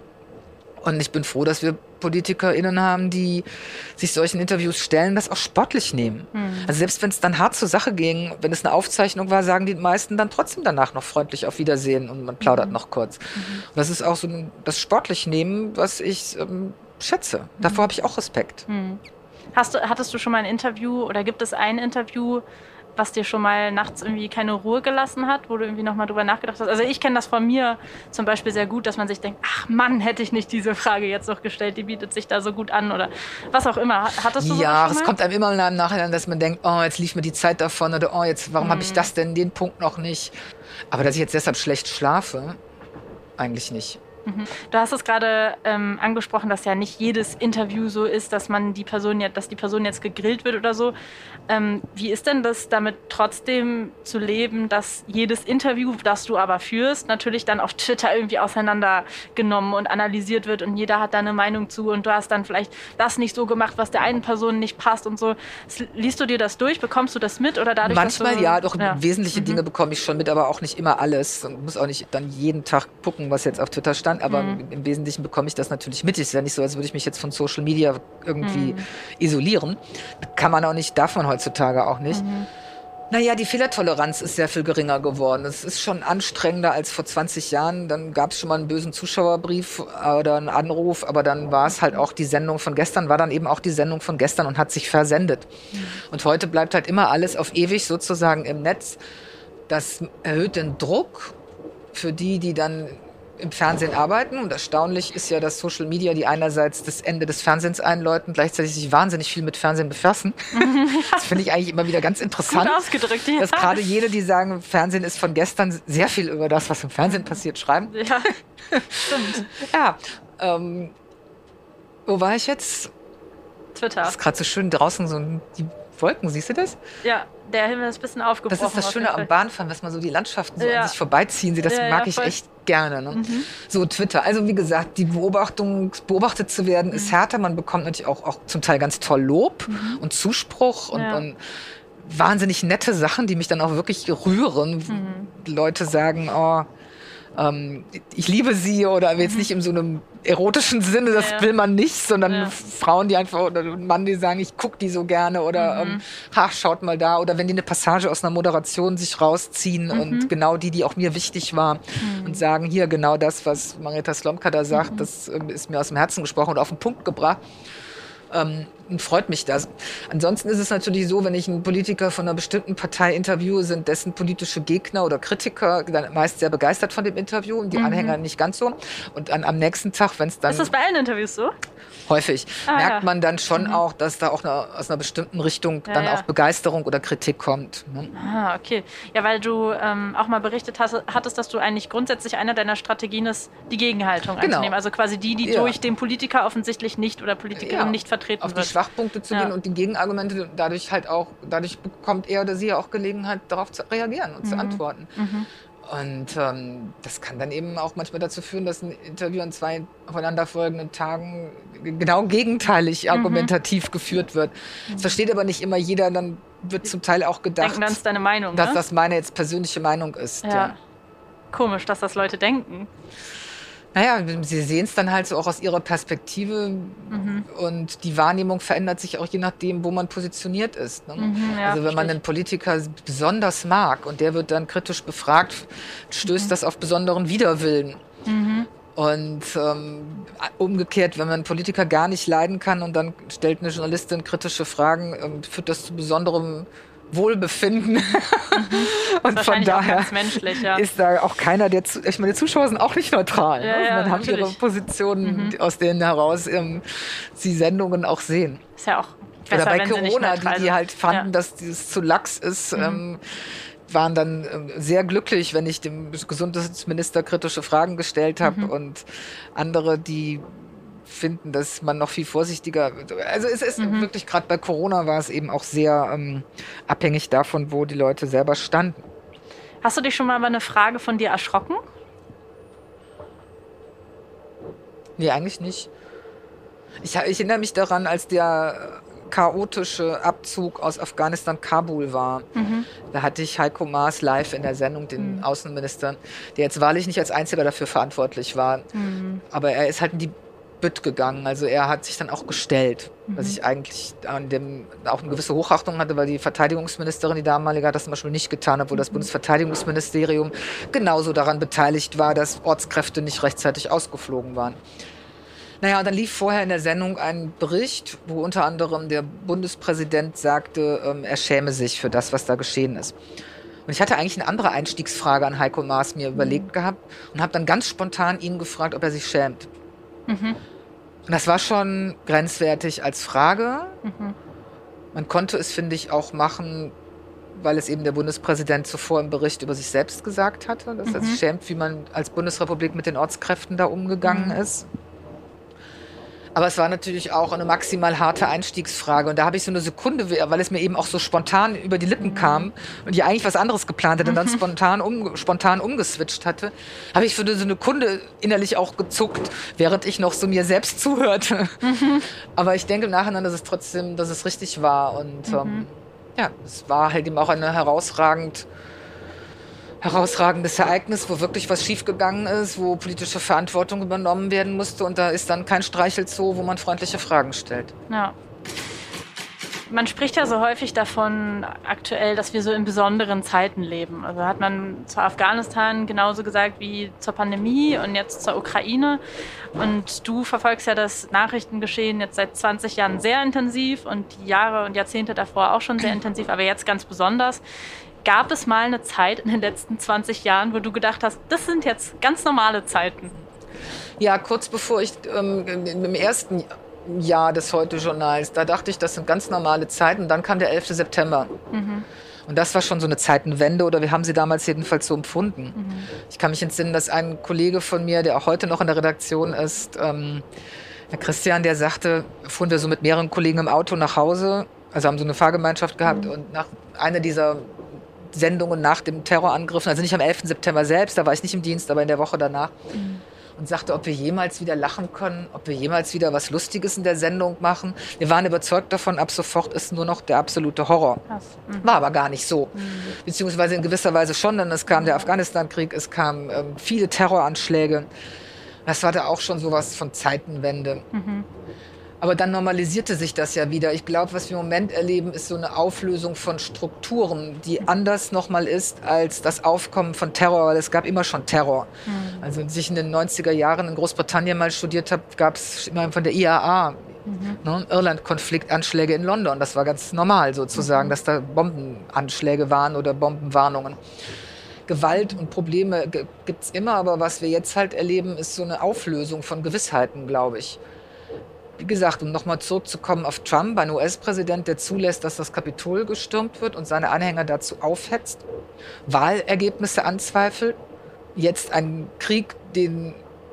Und ich bin froh, dass wir PolitikerInnen haben, die sich solchen Interviews stellen, das auch sportlich nehmen. Also selbst wenn es dann hart zur Sache ging, wenn es eine Aufzeichnung war, sagen die meisten dann trotzdem danach noch freundlich auf Wiedersehen und man plaudert noch kurz. Und das ist auch so das sportlich nehmen, was ich schätze. Davor habe ich auch Respekt. Hattest du schon mal ein Interview oder gibt es ein Interview, was dir schon mal nachts irgendwie keine Ruhe gelassen hat, wo du irgendwie nochmal drüber nachgedacht hast? Also ich kenne das von mir zum Beispiel sehr gut, dass man sich denkt, ach Mann, hätte ich nicht diese Frage jetzt noch gestellt, die bietet sich da so gut an oder was auch immer. Hattest du sowas Ja, schon mal? Es kommt einem immer im Nachhinein, dass man denkt, oh, jetzt lief mir die Zeit davon oder oh, jetzt, warum habe ich das denn, den Punkt noch nicht? Aber dass ich jetzt deshalb schlecht schlafe, eigentlich nicht. Du hast es gerade angesprochen, dass ja nicht jedes Interview so ist, dass die Person jetzt gegrillt wird oder so. Wie ist denn das, damit trotzdem zu leben, dass jedes Interview, das du aber führst, natürlich dann auf Twitter irgendwie auseinandergenommen und analysiert wird und jeder hat da eine Meinung zu und du hast dann vielleicht das nicht so gemacht, was der einen Person nicht passt und so. Liest du dir das durch? Bekommst du das mit oder dadurch, manchmal dass du, ja, doch wesentliche Dinge bekomme ich schon mit, aber auch nicht immer alles und muss auch nicht dann jeden Tag gucken, was jetzt auf Twitter stand, aber im Wesentlichen bekomme ich das natürlich mit. Es ist ja nicht so, als würde ich mich jetzt von Social Media irgendwie isolieren. Kann man auch nicht, darf man heutzutage auch nicht. Naja, die Fehlertoleranz ist sehr viel geringer geworden. Es ist schon anstrengender als vor 20 Jahren. Dann gab es schon mal einen bösen Zuschauerbrief oder einen Anruf, aber dann war es halt auch die Sendung von gestern, war dann eben auch die Sendung von gestern und hat sich versendet. Und heute bleibt halt immer alles auf ewig sozusagen im Netz. Das erhöht den Druck für die dann im Fernsehen arbeiten. Und erstaunlich ist ja, dass Social Media, die einerseits das Ende des Fernsehens einläuten, gleichzeitig sich wahnsinnig viel mit Fernsehen befassen. Das finde ich eigentlich immer wieder ganz interessant. Gut ausgedrückt, ja. Dass gerade jene, die sagen, Fernsehen ist von gestern, sehr viel über das, was im Fernsehen passiert, schreiben. Ja, stimmt. Ja, wo war ich jetzt? Twitter. Das ist gerade so schön draußen, so die Wolken, siehst du das? Ja, der Himmel ist ein bisschen aufgebrochen. Das ist das Schöne am Bahnfahren, dass man so die Landschaften so an sich vorbeiziehen sieht. Das mag ich echt gerne. Ne? So Twitter. Also wie gesagt, die beobachtet zu werden, ist härter. Man bekommt natürlich auch zum Teil ganz toll Lob und Zuspruch und wahnsinnig nette Sachen, die mich dann auch wirklich rühren. Leute sagen, oh, ich liebe sie oder jetzt nicht in so einem erotischen Sinne, das will man nicht, sondern Frauen, die einfach, oder ein Mann, die sagen, ich gucke die so gerne oder schaut mal da, oder wenn die eine Passage aus einer Moderation sich rausziehen und genau die auch mir wichtig war und sagen, hier genau das, was Marietta Slomka da sagt, das ist mir aus dem Herzen gesprochen und auf den Punkt gebracht. Freut mich das. Ansonsten ist es natürlich so, wenn ich einen Politiker von einer bestimmten Partei interviewe, sind dessen politische Gegner oder Kritiker dann meist sehr begeistert von dem Interview und die Anhänger nicht ganz so. Und am nächsten Tag, wenn es dann... Ist das bei allen Interviews so? Häufig. Merkt man dann schon auch, dass da auch aus einer bestimmten Richtung dann auch Begeisterung oder Kritik kommt. Ne? Ah, okay. Ja, weil du auch mal berichtet hattest, dass du eigentlich grundsätzlich einer deiner Strategien ist, die Gegenhaltung einzunehmen. Also quasi die durch den Politiker offensichtlich nicht oder Politikerin nicht vertreten auf wird. Die Schwachpunkte zu gehen und die Gegenargumente, dadurch bekommt er oder sie ja auch Gelegenheit, darauf zu reagieren und zu antworten. Und das kann dann eben auch manchmal dazu führen, dass ein Interview an 2 aufeinanderfolgenden Tagen genau gegenteilig argumentativ geführt wird. Das versteht aber nicht immer jeder, dann wird zum Teil auch gedacht, denken, das ist deine Meinung, dass das meine jetzt persönliche Meinung ist. Ja. Komisch, dass das Leute denken. Naja, sie sehen es dann halt so auch aus ihrer Perspektive und die Wahrnehmung verändert sich auch je nachdem, wo man positioniert ist. Ne? Also wenn man einen Politiker besonders mag und der wird dann kritisch befragt, stößt das auf besonderen Widerwillen. Und umgekehrt, wenn man einen Politiker gar nicht leiden kann und dann stellt eine Journalistin kritische Fragen, führt das zu besonderem Wohlbefinden. Und von daher ist da auch keiner, ich meine, die Zuschauer sind auch nicht neutral. Ja, ne? Man haben ihre Positionen, aus denen heraus sie Sendungen auch sehen. Ist ja auch besser, oder bei wenn Corona, die halt fanden, dass dieses zu lax ist, waren dann sehr glücklich, wenn ich dem Gesundheitsminister kritische Fragen gestellt habe und andere, die finden, dass man noch viel vorsichtiger... Also es ist wirklich, gerade bei Corona war es eben auch sehr abhängig davon, wo die Leute selber standen. Hast du dich schon mal über eine Frage von dir erschrocken? Nee, eigentlich nicht. Ich erinnere mich daran, als der chaotische Abzug aus Afghanistan Kabul war. Da hatte ich Heiko Maas live in der Sendung, den Außenminister, der jetzt wahrlich nicht als einziger dafür verantwortlich war. Aber er ist halt in die Bütt gegangen. Also er hat sich dann auch gestellt, was ich eigentlich an dem auch eine gewisse Hochachtung hatte, weil die Verteidigungsministerin, die damalige, hat das zum Beispiel nicht getan, obwohl das Bundesverteidigungsministerium genauso daran beteiligt war, dass Ortskräfte nicht rechtzeitig ausgeflogen waren. Naja, und dann lief vorher in der Sendung ein Bericht, wo unter anderem der Bundespräsident sagte, er schäme sich für das, was da geschehen ist. Und ich hatte eigentlich eine andere Einstiegsfrage an Heiko Maas mir überlegt gehabt und habe dann ganz spontan ihn gefragt, ob er sich schämt. Und das war schon grenzwertig als Frage. Man konnte es, finde ich, auch machen, weil es eben der Bundespräsident zuvor im Bericht über sich selbst gesagt hatte, dass er sich schämt, wie man als Bundesrepublik mit den Ortskräften da umgegangen ist. Aber es war natürlich auch eine maximal harte Einstiegsfrage. Und da habe ich so eine Sekunde, weil es mir eben auch so spontan über die Lippen kam und ich eigentlich was anderes geplant hatte und dann spontan umgeswitcht hatte, habe ich für so eine Sekunde innerlich auch gezuckt, während ich noch so mir selbst zuhörte. Aber ich denke im Nachhinein, dass es richtig war. Und ja, es war halt eben auch eine herausragendes Ereignis, wo wirklich was schiefgegangen ist, wo politische Verantwortung übernommen werden musste. Und da ist dann kein Streichelzoo, wo man freundliche Fragen stellt. Ja. Man spricht ja so häufig davon aktuell, dass wir so in besonderen Zeiten leben. Also hat man zu Afghanistan genauso gesagt wie zur Pandemie und jetzt zur Ukraine. Und du verfolgst ja das Nachrichtengeschehen jetzt seit 20 Jahren sehr intensiv und die Jahre und Jahrzehnte davor auch schon sehr intensiv, aber jetzt ganz besonders. Gab es mal eine Zeit in den letzten 20 Jahren, wo du gedacht hast, das sind jetzt ganz normale Zeiten? Ja, kurz bevor ich im ersten Jahr des Heute-Journals, da dachte ich, das sind ganz normale Zeiten. Dann kam der 11. September. Und das war schon so eine Zeitenwende, oder wir haben sie damals jedenfalls so empfunden. Ich kann mich entsinnen, dass ein Kollege von mir, der auch heute noch in der Redaktion ist, Herr Christian, der sagte, fuhren wir so mit mehreren Kollegen im Auto nach Hause, also haben so eine Fahrgemeinschaft gehabt und nach einer dieser Sendungen nach dem Terrorangriffen, also nicht am 11. September selbst, da war ich nicht im Dienst, aber in der Woche danach, und sagte, ob wir jemals wieder lachen können, ob wir jemals wieder was Lustiges in der Sendung machen. Wir waren überzeugt davon, ab sofort ist nur noch der absolute Horror. War aber gar nicht so. Beziehungsweise in gewisser Weise schon, denn es kam der Afghanistan-Krieg, es kamen viele Terroranschläge. Das war da auch schon sowas von Zeitenwende. Aber dann normalisierte sich das ja wieder. Ich glaube, was wir im Moment erleben, ist so eine Auflösung von Strukturen, die anders nochmal ist als das Aufkommen von Terror, weil es gab immer schon Terror. Also als ich in den 90er Jahren in Großbritannien mal studiert habe, gab es immer von der IAA, Irland-Konfliktanschläge in London. Das war ganz normal sozusagen, dass da Bombenanschläge waren oder Bombenwarnungen. Gewalt und Probleme gibt es immer, aber was wir jetzt halt erleben, ist so eine Auflösung von Gewissheiten, glaube ich. Wie gesagt, um nochmal zurückzukommen auf Trump, ein US-Präsident, der zulässt, dass das Kapitol gestürmt wird und seine Anhänger dazu aufhetzt, Wahlergebnisse anzweifelt, jetzt ein Krieg, den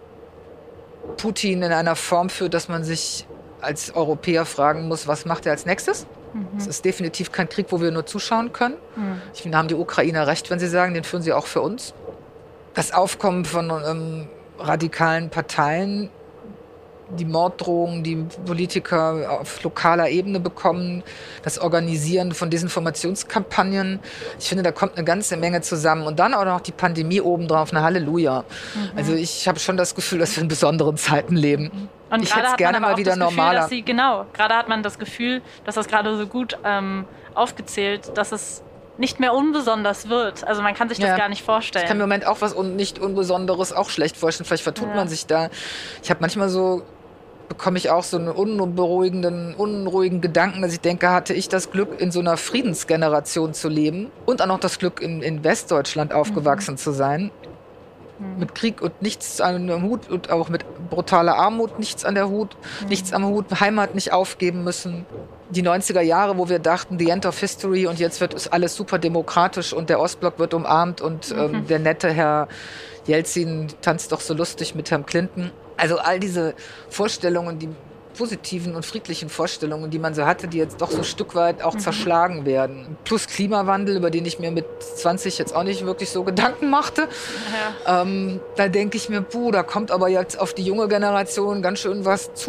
Putin in einer Form führt, dass man sich als Europäer fragen muss, was macht er als nächstes? Es ist definitiv kein Krieg, wo wir nur zuschauen können. Ich finde, da haben die Ukrainer recht, wenn sie sagen, den führen sie auch für uns. Das Aufkommen von radikalen Parteien, die Morddrohungen, die Politiker auf lokaler Ebene bekommen, das Organisieren von Desinformationskampagnen. Ich finde, da kommt eine ganze Menge zusammen. Und dann auch noch die Pandemie obendrauf, eine Halleluja. Also ich habe schon das Gefühl, dass wir in besonderen Zeiten leben. Und ich hätte es gerne mal wieder normaler. Gerade hat man das Gefühl, dass das gerade so gut aufgezählt, dass es nicht mehr unbesonders wird. Also man kann sich das gar nicht vorstellen. Ich kann mir im Moment auch was nicht Unbesonderes auch schlecht vorstellen. Vielleicht vertut man sich da. Ich habe manchmal bekomme ich auch so einen unruhigen Gedanken, dass ich denke, hatte ich das Glück, in so einer Friedensgeneration zu leben und auch noch das Glück, in Westdeutschland aufgewachsen zu sein. Mit Krieg und nichts an dem Hut und auch mit brutaler Armut nichts an der Hut, nichts am Hut, Heimat nicht aufgeben müssen. Die 90er Jahre, wo wir dachten, the end of history und jetzt wird alles super demokratisch und der Ostblock wird umarmt und der nette Herr Jelzin tanzt doch so lustig mit Herrn Clinton. Also all diese Vorstellungen, die positiven und friedlichen Vorstellungen, die man so hatte, die jetzt doch so ein Stück weit auch zerschlagen werden. Plus Klimawandel, über den ich mir mit 20 jetzt auch nicht wirklich so Gedanken machte. Da denke ich mir, da kommt aber jetzt auf die junge Generation ganz schön was zu.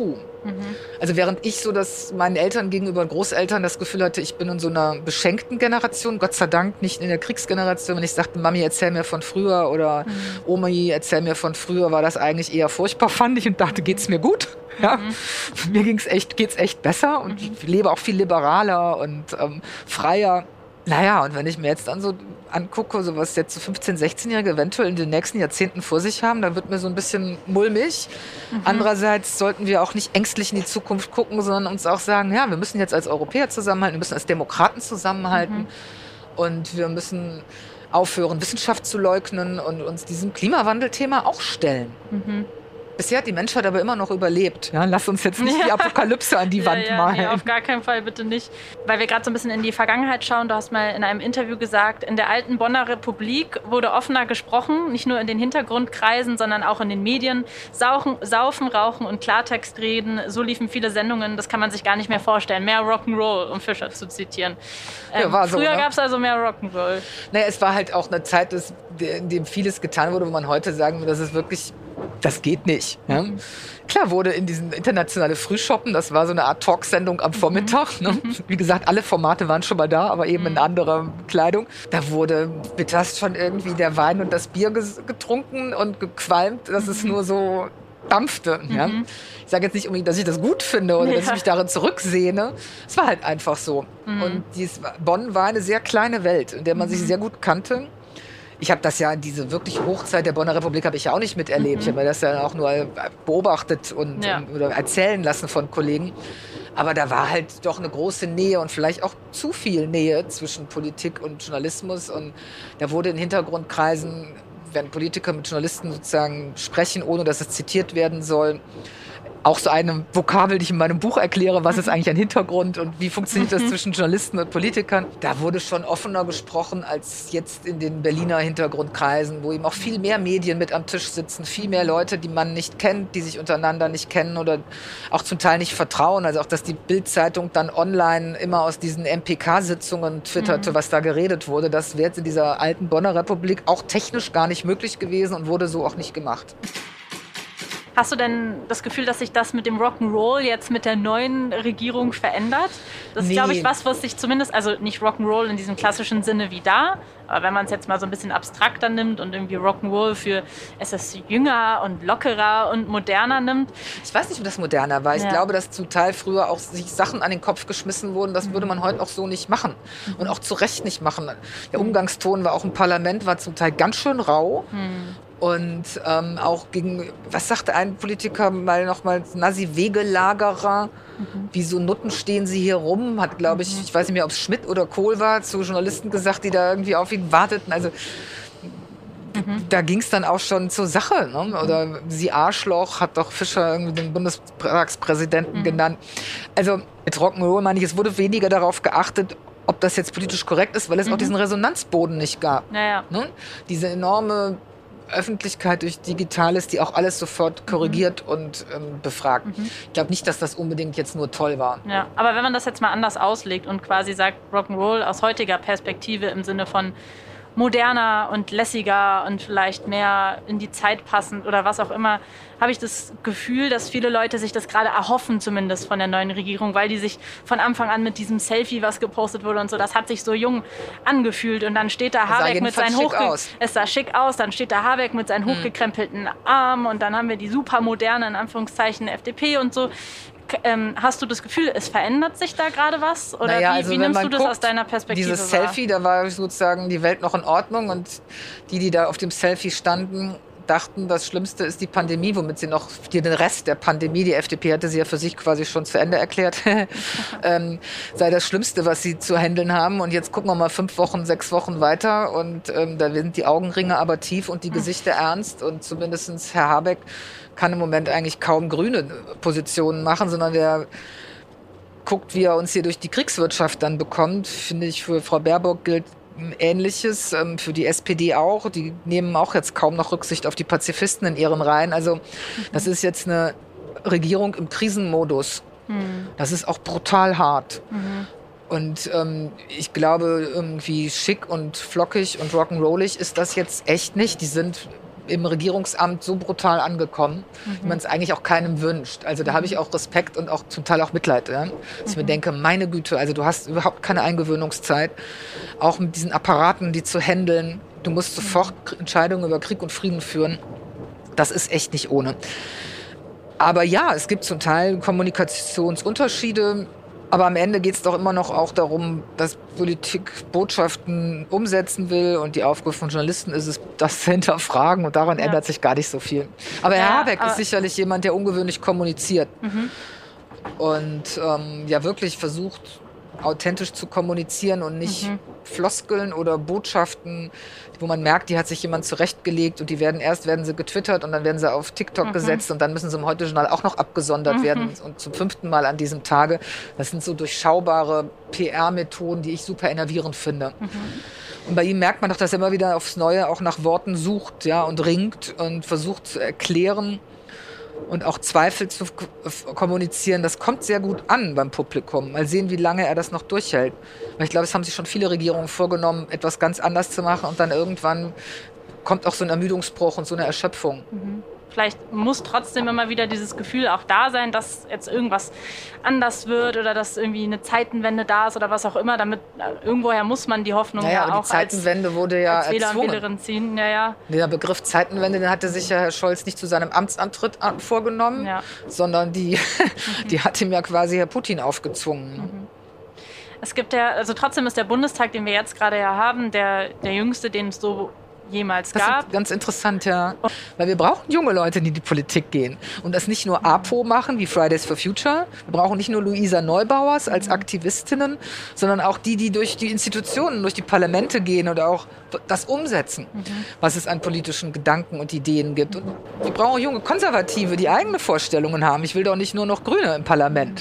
Also während ich so meinen Eltern gegenüber und Großeltern das Gefühl hatte, ich bin in so einer beschenkten Generation, Gott sei Dank nicht in der Kriegsgeneration. Wenn ich sagte, Mami, erzähl mir von früher oder Omi, erzähl mir von früher, war das eigentlich eher furchtbar, fand ich und dachte, geht's mir gut? Ja, mir geht's echt besser und ich lebe auch viel liberaler und freier. Naja, und wenn ich mir jetzt dann so angucke, so was jetzt so 15-, 16-Jährige eventuell in den nächsten Jahrzehnten vor sich haben, dann wird mir so ein bisschen mulmig. Andererseits sollten wir auch nicht ängstlich in die Zukunft gucken, sondern uns auch sagen, ja, wir müssen jetzt als Europäer zusammenhalten, wir müssen als Demokraten zusammenhalten und wir müssen aufhören, Wissenschaft zu leugnen und uns diesem Klimawandelthema auch stellen. Bisher hat die Menschheit aber immer noch überlebt. Ja, lass uns jetzt nicht die Apokalypse an die Wand malen. Nee, auf gar keinen Fall, bitte nicht. Weil wir gerade so ein bisschen in die Vergangenheit schauen. Du hast mal in einem Interview gesagt, in der alten Bonner Republik wurde offener gesprochen, nicht nur in den Hintergrundkreisen, sondern auch in den Medien. Saufen, Rauchen und Klartext reden, so liefen viele Sendungen, das kann man sich gar nicht mehr vorstellen. Mehr Rock'n'Roll, um Fischer zu zitieren. Früher gab es also mehr Rock'n'Roll. Naja, es war halt auch eine Zeit, in dem vieles getan wurde, wo man heute sagen würde, das ist wirklich, das geht nicht. Ja? Klar wurde in diesen internationale Frühschoppen, das war so eine Art Talksendung am Vormittag. Ne? Wie gesagt, alle Formate waren schon mal da, aber eben in anderer Kleidung. Da wurde mittags schon irgendwie der Wein und das Bier getrunken und gequalmt, dass es nur so dampfte. Ja? Ich sage jetzt nicht unbedingt, dass ich das gut finde oder dass ich mich darin zurücksehne. Es war halt einfach so. Und Bonn war eine sehr kleine Welt, in der man sich sehr gut kannte. Ich habe das ja, diese wirklich Hochzeit der Bonner Republik habe ich ja auch nicht miterlebt. Ich habe mir das ja auch nur beobachtet oder erzählen lassen von Kollegen. Aber da war halt doch eine große Nähe und vielleicht auch zu viel Nähe zwischen Politik und Journalismus. Und da wurde in Hintergrundkreisen, wenn Politiker mit Journalisten sozusagen sprechen, ohne dass es zitiert werden soll, auch so eine Vokabel, die ich in meinem Buch erkläre, was ist eigentlich ein Hintergrund und wie funktioniert das zwischen Journalisten und Politikern. Da wurde schon offener gesprochen als jetzt in den Berliner Hintergrundkreisen, wo eben auch viel mehr Medien mit am Tisch sitzen, viel mehr Leute, die man nicht kennt, die sich untereinander nicht kennen oder auch zum Teil nicht vertrauen. Also auch, dass die Bild-Zeitung dann online immer aus diesen MPK-Sitzungen twitterte, was da geredet wurde. Das wäre jetzt in dieser alten Bonner Republik auch technisch gar nicht möglich gewesen und wurde so auch nicht gemacht. Hast du denn das Gefühl, dass sich das mit dem Rock'n'Roll jetzt mit der neuen Regierung verändert? Das ist, glaube ich, was sich zumindest, also nicht Rock'n'Roll in diesem klassischen Sinne wie da, aber wenn man es jetzt mal so ein bisschen abstrakter nimmt und irgendwie Rock'n'Roll für es ist jünger und lockerer und moderner nimmt. Ich weiß nicht, ob das moderner war. Ich glaube, dass zum Teil früher auch sich Sachen an den Kopf geschmissen wurden. Das würde man heute auch so nicht machen und auch zu Recht nicht machen. Der Umgangston war auch im Parlament, war zum Teil ganz schön rau. Und auch gegen, was sagte ein Politiker nochmal, Nazi-Wegelagerer, wie so Nutten stehen sie hier rum, hat, glaube ich weiß nicht mehr, ob es Schmidt oder Kohl war, zu Journalisten gesagt, die da irgendwie auf ihn warteten. Also da ging es dann auch schon zur Sache. Ne? Oder Sie Arschloch, hat doch Fischer irgendwie den Bundestagspräsidenten genannt. Also mit Rock'n'Roll meine ich, es wurde weniger darauf geachtet, ob das jetzt politisch korrekt ist, weil es auch diesen Resonanzboden nicht gab. Ne? Diese enorme Öffentlichkeit durch Digitales, die auch alles sofort korrigiert und befragt. Ich glaube nicht, dass das unbedingt jetzt nur toll war. Ja, aber wenn man das jetzt mal anders auslegt und quasi sagt, Rock'n'Roll aus heutiger Perspektive im Sinne von moderner und lässiger und vielleicht mehr in die Zeit passend oder was auch immer, habe ich das Gefühl, dass viele Leute sich das gerade erhoffen, zumindest von der neuen Regierung, weil die sich von Anfang an mit diesem Selfie, was gepostet wurde und so, das hat sich so jung angefühlt und dann steht da Habeck mit seinen es sah schick aus, dann steht da Habeck mit seinen hochgekrempelten Armen und dann haben wir die super moderne, in Anführungszeichen, FDP und so. Hast du das Gefühl, es verändert sich da gerade was? Oder wie nimmst du das aus deiner Perspektive dieses Selfie, da war sozusagen die Welt noch in Ordnung und die da auf dem Selfie standen, dachten, das Schlimmste ist die Pandemie, womit sie noch den Rest der Pandemie, die FDP hatte sie ja für sich quasi schon zu Ende erklärt, sei das Schlimmste, was sie zu handeln haben. Und jetzt gucken wir mal 5 Wochen, 6 Wochen weiter und da sind die Augenringe aber tief und die Gesichter ernst und zumindest Herr Habeck kann im Moment eigentlich kaum grüne Positionen machen, sondern der guckt, wie er uns hier durch die Kriegswirtschaft dann bekommt. Finde ich, für Frau Baerbock gilt Ähnliches, für die SPD auch. Die nehmen auch jetzt kaum noch Rücksicht auf die Pazifisten in ihren Reihen. Also das ist jetzt eine Regierung im Krisenmodus. Das ist auch brutal hart. Und ich glaube, irgendwie schick und flockig und rock'n'rollig ist das jetzt echt nicht. Die sind im Regierungsamt so brutal angekommen, wie man es eigentlich auch keinem wünscht. Also da habe ich auch Respekt und auch zum Teil auch Mitleid. Ja? Dass ich mir denke, meine Güte, also du hast überhaupt keine Eingewöhnungszeit, auch mit diesen Apparaten, die zu handeln. Du musst sofort Entscheidungen über Krieg und Frieden führen. Das ist echt nicht ohne. Aber ja, es gibt zum Teil Kommunikationsunterschiede. Aber am Ende geht es doch immer noch auch darum, dass Politik Botschaften umsetzen will. Und die Aufgabe von Journalisten ist es, das zu hinterfragen. Und daran ändert sich gar nicht so viel. Aber Herr Habeck ist sicherlich jemand, der ungewöhnlich kommuniziert. Und wirklich versucht, authentisch zu kommunizieren und nicht Floskeln oder Botschaften, wo man merkt, die hat sich jemand zurechtgelegt und erst werden sie getwittert und dann werden sie auf TikTok gesetzt und dann müssen sie im Heute-Journal auch noch abgesondert werden und zum 5. Mal an diesem Tage. Das sind so durchschaubare PR-Methoden, die ich super enervierend finde. Und bei ihm merkt man doch, dass er immer wieder aufs Neue auch nach Worten sucht, ja, und ringt und versucht zu erklären und auch Zweifel zu kommunizieren. Das kommt sehr gut an beim Publikum. Mal sehen, wie lange er das noch durchhält. Weil ich glaube, es haben sich schon viele Regierungen vorgenommen, etwas ganz anders zu machen und dann irgendwann kommt auch so ein Ermüdungsbruch und so eine Erschöpfung. Vielleicht muss trotzdem immer wieder dieses Gefühl auch da sein, dass jetzt irgendwas anders wird oder dass irgendwie eine Zeitenwende da ist oder was auch immer. Damit irgendwoher muss man die Hoffnung auch die Zeitenwende wurde ja als Wähler und Wählerin ziehen. Der Begriff Zeitenwende, den hatte sich ja Herr Scholz nicht zu seinem Amtsantritt vorgenommen, sondern die hat ihm ja quasi Herr Putin aufgezwungen. Es gibt also trotzdem ist der Bundestag, den wir jetzt gerade haben, der jüngste, den es so jemals gab. Das ist ganz interessant, ja. Weil wir brauchen junge Leute, die in die Politik gehen. Und das nicht nur APO machen, wie Fridays for Future. Wir brauchen nicht nur Luisa Neubauers als Aktivistinnen, sondern auch die durch die Institutionen, durch die Parlamente gehen und auch das umsetzen, was es an politischen Gedanken und Ideen gibt. Und wir brauchen junge Konservative, die eigene Vorstellungen haben. Ich will doch nicht nur noch Grüne im Parlament.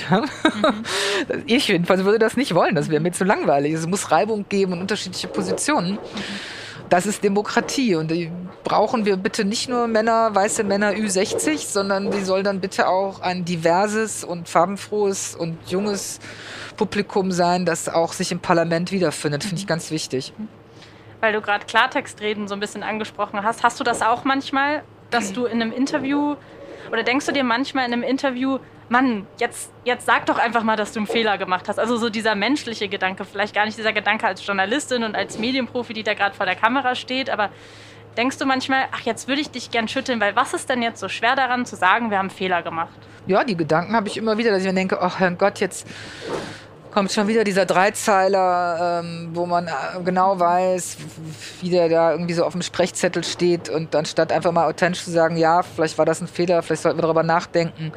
Ich jedenfalls würde das nicht wollen. Das wäre mir zu langweilig. Es muss Reibung geben und unterschiedliche Positionen. Das ist Demokratie und die brauchen wir bitte nicht nur weiße Männer Ü60, sondern die soll dann bitte auch ein diverses und farbenfrohes und junges Publikum sein, das auch sich im Parlament wiederfindet. Finde ich ganz wichtig. Weil du gerade Klartextreden so ein bisschen angesprochen hast. Hast du das auch manchmal, dass du in einem Interview oder denkst du dir manchmal in einem Interview, Mann, jetzt sag doch einfach mal, dass du einen Fehler gemacht hast. Also so dieser menschliche Gedanke, vielleicht gar nicht dieser Gedanke als Journalistin und als Medienprofi, die da gerade vor der Kamera steht, aber denkst du manchmal, ach, jetzt würde ich dich gern schütteln, weil was ist denn jetzt so schwer daran zu sagen, wir haben Fehler gemacht? Ja, die Gedanken habe ich immer wieder, dass ich mir denke, ach Herrgott, jetzt kommt schon wieder dieser Dreizeiler, wo man genau weiß, wie der da irgendwie so auf dem Sprechzettel steht und anstatt einfach mal authentisch zu sagen, ja, vielleicht war das ein Fehler, vielleicht sollten wir darüber nachdenken.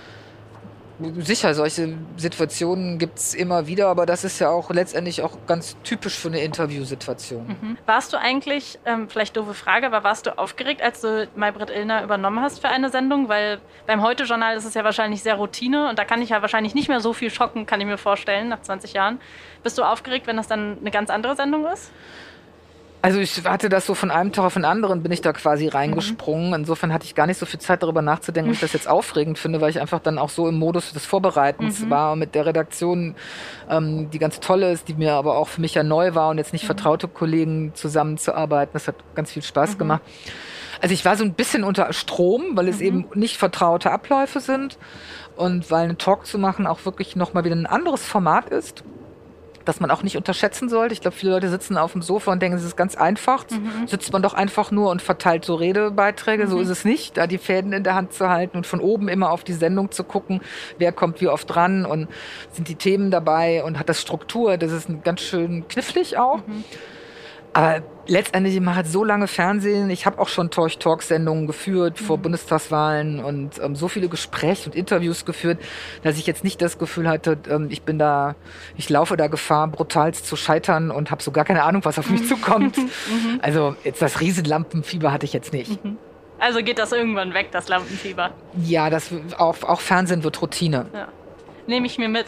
Sicher, solche Situationen gibt es immer wieder, aber das ist ja auch letztendlich auch ganz typisch für eine Interviewsituation. Warst du eigentlich, vielleicht doofe Frage, aber warst du aufgeregt, als du Maybrit Illner übernommen hast für eine Sendung? Weil beim Heute-Journal ist es ja wahrscheinlich sehr Routine und da kann ich ja wahrscheinlich nicht mehr so viel schocken, kann ich mir vorstellen, nach 20 Jahren. Bist du aufgeregt, wenn das dann eine ganz andere Sendung ist? Also ich hatte das so von einem Tag auf den anderen, bin ich da quasi reingesprungen. Insofern hatte ich gar nicht so viel Zeit darüber nachzudenken, ob ich das jetzt aufregend finde, weil ich einfach dann auch so im Modus des Vorbereitens war mit der Redaktion, die ganz toll ist, die mir aber auch für mich ja neu war und jetzt nicht vertraute Kollegen zusammenzuarbeiten. Das hat ganz viel Spaß gemacht. Also ich war so ein bisschen unter Strom, weil es eben nicht vertraute Abläufe sind und weil einen Talk zu machen auch wirklich nochmal wieder ein anderes Format ist, das man auch nicht unterschätzen sollte. Ich glaube, viele Leute sitzen auf dem Sofa und denken, es ist ganz einfach. Sitzt man doch einfach nur und verteilt so Redebeiträge. So ist es nicht, da die Fäden in der Hand zu halten und von oben immer auf die Sendung zu gucken, wer kommt wie oft dran und sind die Themen dabei und hat das Struktur. Das ist ganz schön knifflig auch. Aber letztendlich, ich mache halt so lange Fernsehen. Ich habe auch schon Talk-Sendungen geführt vor Bundestagswahlen und so viele Gespräche und Interviews geführt, dass ich jetzt nicht das Gefühl hatte, ich laufe da Gefahr, brutalst zu scheitern und habe so gar keine Ahnung, was auf mich zukommt. Also jetzt das Riesenlampenfieber hatte ich jetzt nicht. Also geht das irgendwann weg, das Lampenfieber? Ja, auch Fernsehen wird Routine. Ja. Nehme ich mir mit.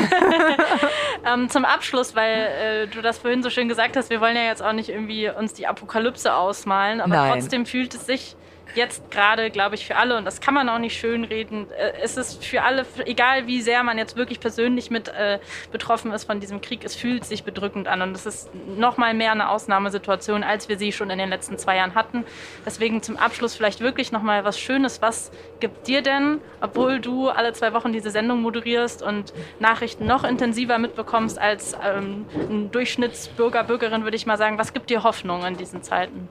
Zum Abschluss, weil du das vorhin so schön gesagt hast, wir wollen ja jetzt auch nicht irgendwie uns die Apokalypse ausmalen, aber trotzdem fühlt es sich jetzt gerade, glaube ich, für alle, und das kann man auch nicht schönreden, es ist für alle, egal wie sehr man jetzt wirklich persönlich mit betroffen ist von diesem Krieg, es fühlt sich bedrückend an. Und es ist noch mal mehr eine Ausnahmesituation, als wir sie schon in den letzten 2 Jahren hatten. Deswegen zum Abschluss vielleicht wirklich noch mal was Schönes. Was gibt dir denn, obwohl du alle 2 Wochen diese Sendung moderierst und Nachrichten noch intensiver mitbekommst als ein Durchschnittsbürger, Bürgerin, würde ich mal sagen, was gibt dir Hoffnung in diesen Zeiten?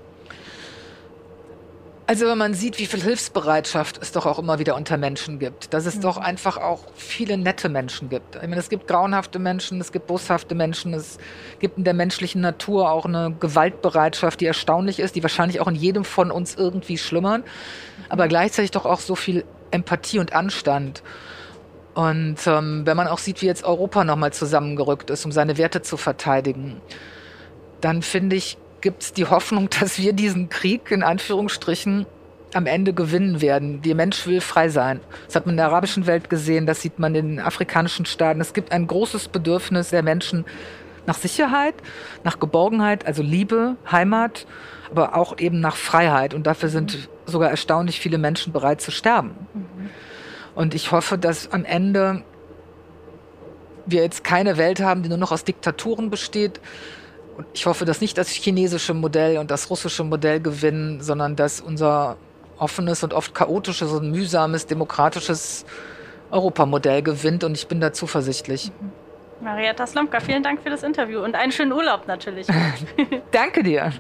Also wenn man sieht, wie viel Hilfsbereitschaft es doch auch immer wieder unter Menschen gibt, dass es doch einfach auch viele nette Menschen gibt. Ich meine, es gibt grauenhafte Menschen, es gibt boshafte Menschen, es gibt in der menschlichen Natur auch eine Gewaltbereitschaft, die erstaunlich ist, die wahrscheinlich auch in jedem von uns irgendwie schlummern, aber gleichzeitig doch auch so viel Empathie und Anstand. Und wenn man auch sieht, wie jetzt Europa nochmal zusammengerückt ist, um seine Werte zu verteidigen, dann finde ich, gibt es die Hoffnung, dass wir diesen Krieg in Anführungsstrichen am Ende gewinnen werden. Der Mensch will frei sein. Das hat man in der arabischen Welt gesehen, das sieht man in den afrikanischen Staaten. Es gibt ein großes Bedürfnis der Menschen nach Sicherheit, nach Geborgenheit, also Liebe, Heimat, aber auch eben nach Freiheit. Und dafür sind sogar erstaunlich viele Menschen bereit zu sterben. Und ich hoffe, dass am Ende wir jetzt keine Welt haben, die nur noch aus Diktaturen besteht. Und ich hoffe, dass nicht das chinesische Modell und das russische Modell gewinnen, sondern dass unser offenes und oft chaotisches und mühsames, demokratisches Europamodell gewinnt. Und ich bin da zuversichtlich. Marietta Slomka, vielen Dank für das Interview und einen schönen Urlaub natürlich. Danke dir.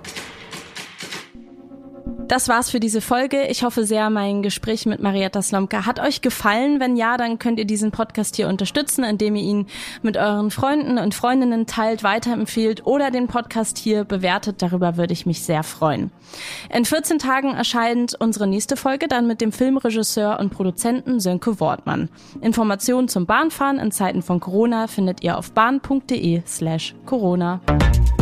Das war's für diese Folge. Ich hoffe sehr, mein Gespräch mit Marietta Slomka hat euch gefallen. Wenn ja, dann könnt ihr diesen Podcast hier unterstützen, indem ihr ihn mit euren Freunden und Freundinnen teilt, weiterempfehlt oder den Podcast hier bewertet. Darüber würde ich mich sehr freuen. In 14 Tagen erscheint unsere nächste Folge dann mit dem Filmregisseur und Produzenten Sönke Wortmann. Informationen zum Bahnfahren in Zeiten von Corona findet ihr auf bahn.de/Corona.